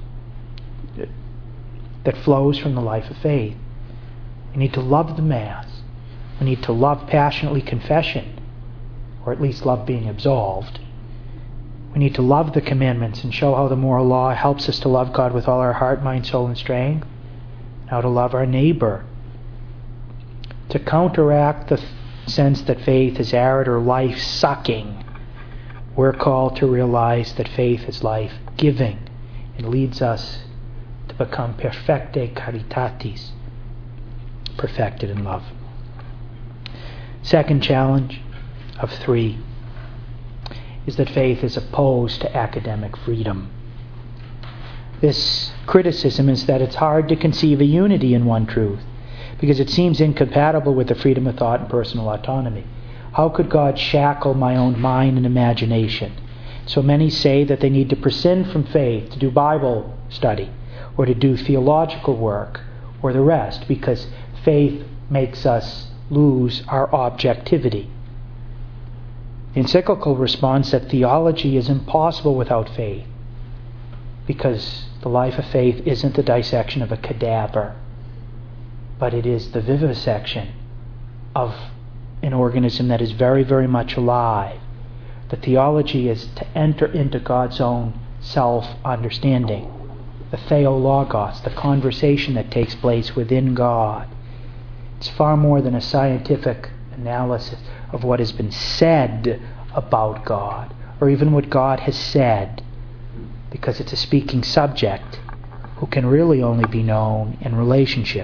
Speaker 1: that flows from the life of faith. We need to love the Mass. We need to love passionately confession, or at least love being absolved. We need to love the commandments and show how the moral law helps us to love God with all our heart, mind, soul, and strength. How to love our neighbor. To counteract the sense that faith is arid or life-sucking, we're called to realize that faith is life-giving and leads us to become perfecte caritatis, perfected in love. Second challenge of three is that faith is opposed to academic freedom. This criticism is that it's hard to conceive a unity in one truth because it seems incompatible with the freedom of thought and personal autonomy. How could God shackle my own mind and imagination? So many say that they need to prescind from faith to do Bible study or to do theological work or the rest because faith makes us lose our objectivity. The encyclical responds that theology is impossible without faith because the life of faith isn't the dissection of a cadaver, but it is the vivisection of an organism that is very, very much alive. The theology is to enter into God's own self-understanding, the theologos, the conversation that takes place within God. It's far more than a scientific analysis of what has been said about God, or even what God has said, because it's a speaking subject who can really only be known in relationship.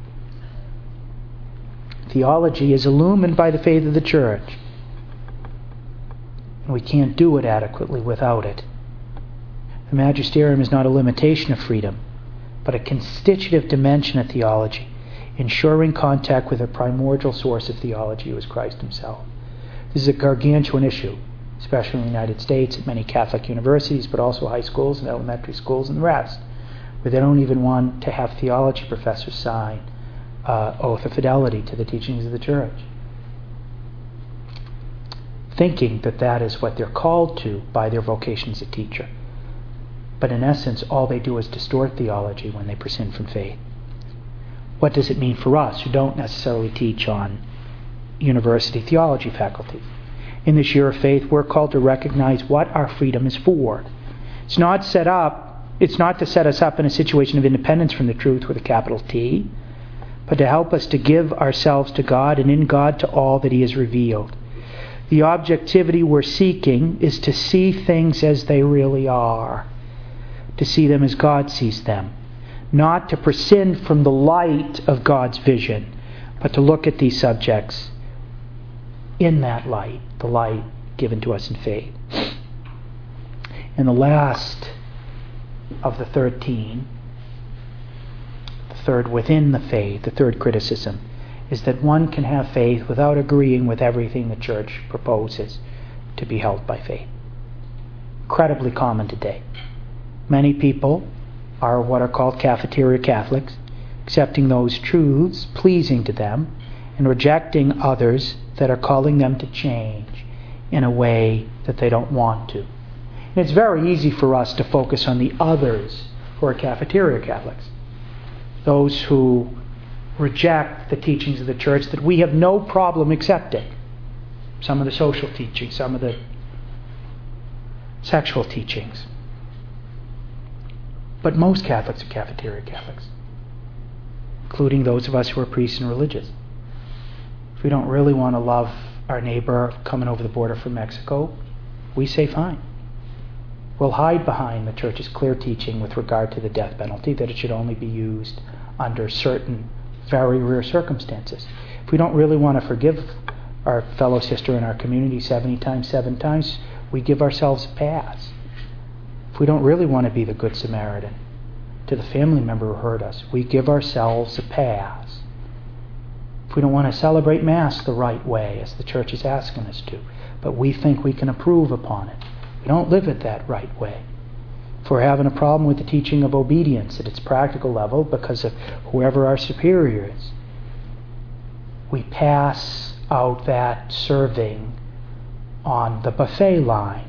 Speaker 1: Theology is illumined by the faith of the Church, and we can't do it adequately without it. The magisterium is not a limitation of freedom, but a constitutive dimension of theology, ensuring contact with a primordial source of theology, who is Christ himself. This is a gargantuan issue, especially in the United States at many Catholic universities, but also high schools and elementary schools and the rest, where they don't even want to have theology professors sign uh, oath of fidelity to the teachings of the Church, thinking that that is what they're called to by their vocation as a teacher. But in essence, all they do is distort theology when they prescind from faith. What does it mean for us who don't necessarily teach on university theology faculties? In this year of faith, we're called to recognize what our freedom is for. It's not set up It's not to set us up in a situation of independence from the truth with a capital T, but to help us to give ourselves to God and in God to all that He has revealed. The objectivity we're seeking is to see things as they really are, to see them as God sees them, not to prescind from the light of God's vision, but to look at these subjects in that light, the light given to us in faith. And the last of the thirteen, the third within the faith, the third criticism, is that one can have faith without agreeing with everything the church proposes to be held by faith. Incredibly common today. Many people are what are called cafeteria Catholics, accepting those truths pleasing to them and rejecting others that are calling them to change in a way that they don't want to. And it's very easy for us to focus on the others who are cafeteria Catholics, those who reject the teachings of the church that we have no problem accepting. Some of the social teachings, some of the sexual teachings. But most Catholics are cafeteria Catholics, including those of us who are priests and religious. If we don't really want to love our neighbor coming over the border from Mexico, we say fine. We'll hide behind the church's clear teaching with regard to the death penalty, that it should only be used under certain very rare circumstances. If we don't really want to forgive our fellow sister in our community seventy times, seven times, we give ourselves a pass. If we don't really want to be the Good Samaritan to the family member who hurt us, we give ourselves a pass. If we don't want to celebrate Mass the right way, as the church is asking us to, but we think we can improve upon it, we don't live it that right way. If we're having a problem with the teaching of obedience at its practical level because of whoever our superior is, we pass out that serving on the buffet line.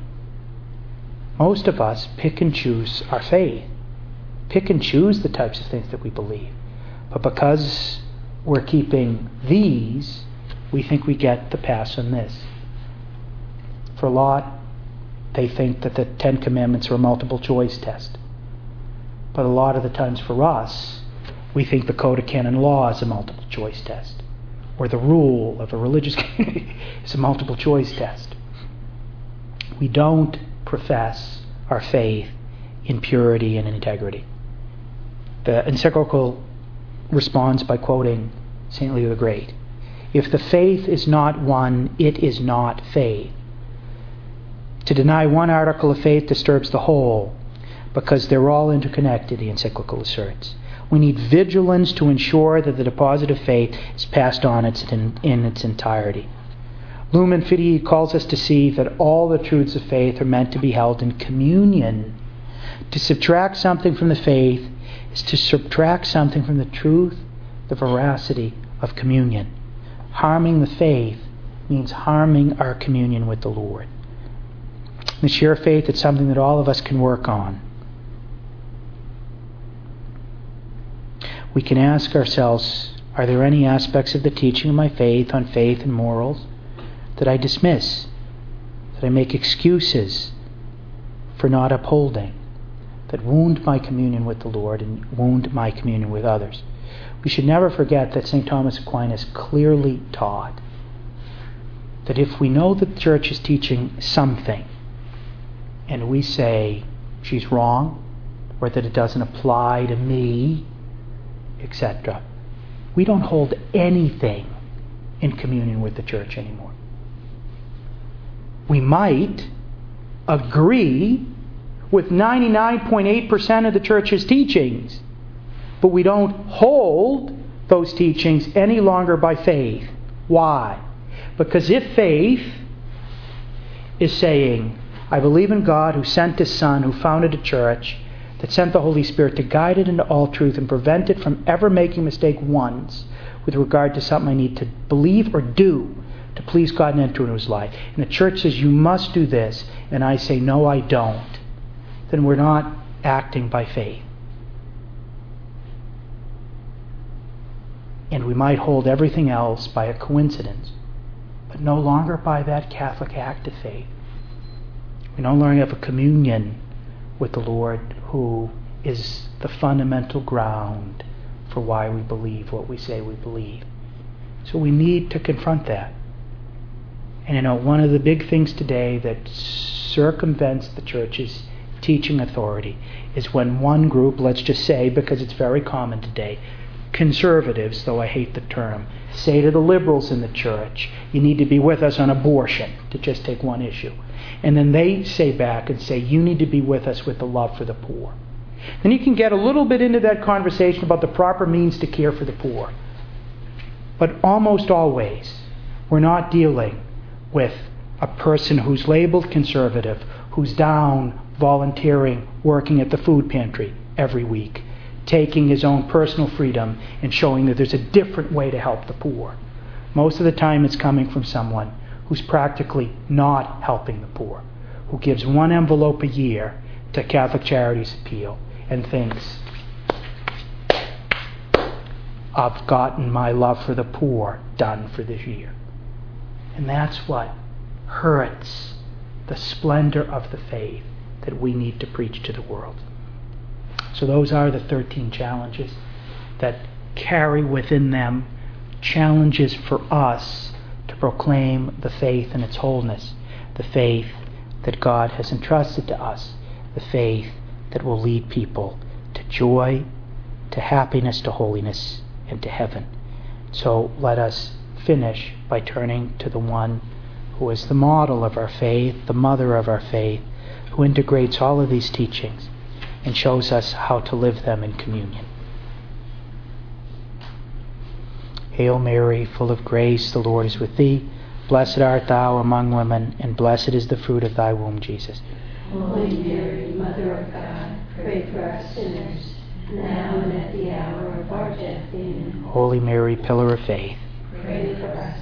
Speaker 1: Most of us pick and choose our faith, pick and choose the types of things that we believe. But because we're keeping these, we think we get the pass on this. For a lot, they think that the Ten Commandments are a multiple choice test. But a lot of the times for us, we think the Code of Canon Law is a multiple choice test, or the rule of a religious community is a multiple choice test. We don't profess our faith in purity and in integrity. The encyclical responds by quoting Saint Leo the Great. If the faith is not one, it is not faith. To deny one article of faith disturbs the whole, because they're all interconnected, the encyclical asserts. We need vigilance to ensure that the deposit of faith is passed on in, in its entirety. Lumen Fidei calls us to see that all the truths of faith are meant to be held in communion. To subtract something from the faith is to subtract something from the truth, the veracity of communion. Harming the faith means harming our communion with the Lord. The sheer faith is something that all of us can work on. We can ask ourselves, are there any aspects of the teaching of my faith on faith and morals that I dismiss, that I make excuses for not upholding, that wound my communion with the Lord and wound my communion with others? We should never forget that Saint Thomas Aquinas clearly taught that if we know that the church is teaching something, and we say she's wrong, or that it doesn't apply to me, et cetera, we don't hold anything in communion with the church anymore. We might agree with ninety-nine point eight percent of the church's teachings, but we don't hold those teachings any longer by faith. Why? Because if faith is saying, I believe in God who sent His Son, who founded a church, that sent the Holy Spirit to guide it into all truth and prevent it from ever making a mistake once with regard to something I need to believe or do to please God and enter into His life. And the church says, you must do this, and I say, no, I don't. Then we're not acting by faith. And we might hold everything else by a coincidence, but no longer by that Catholic act of faith. We no longer have a communion with the Lord who is the fundamental ground for why we believe what we say we believe. So we need to confront that. And you know, one of the big things today that circumvents the church's teaching authority is when one group, let's just say, because it's very common today, conservatives, though I hate the term, say to the liberals in the church, you need to be with us on abortion, to just take one issue. And then they say back and say, you need to be with us with the love for the poor. Then you can get a little bit into that conversation about the proper means to care for the poor. But almost always, we're not dealing with a person who's labeled conservative, who's down volunteering, working at the food pantry every week, taking his own personal freedom and showing that there's a different way to help the poor. Most of the time it's coming from someone who's practically not helping the poor, who gives one envelope a year to Catholic Charities Appeal and thinks, I've gotten my love for the poor done for this year. And that's what hurts the splendor of the faith that we need to preach to the world. So those are the thirteen challenges that carry within them challenges for us to proclaim the faith in its wholeness, the faith that God has entrusted to us, the faith that will lead people to joy, to happiness, to holiness, and to heaven. So let us finish by turning to the one who is the model of our faith, the mother of our faith, who integrates all of these teachings and shows us how to live them in communion. Hail Mary, full of grace, the Lord is with thee. Blessed art thou among women, and blessed is the fruit of thy womb, Jesus.
Speaker 2: Holy Mary, Mother of God, pray for us sinners, now and at the hour of our death. Amen.
Speaker 1: Holy Mary, pillar of faith,
Speaker 2: Pray for us.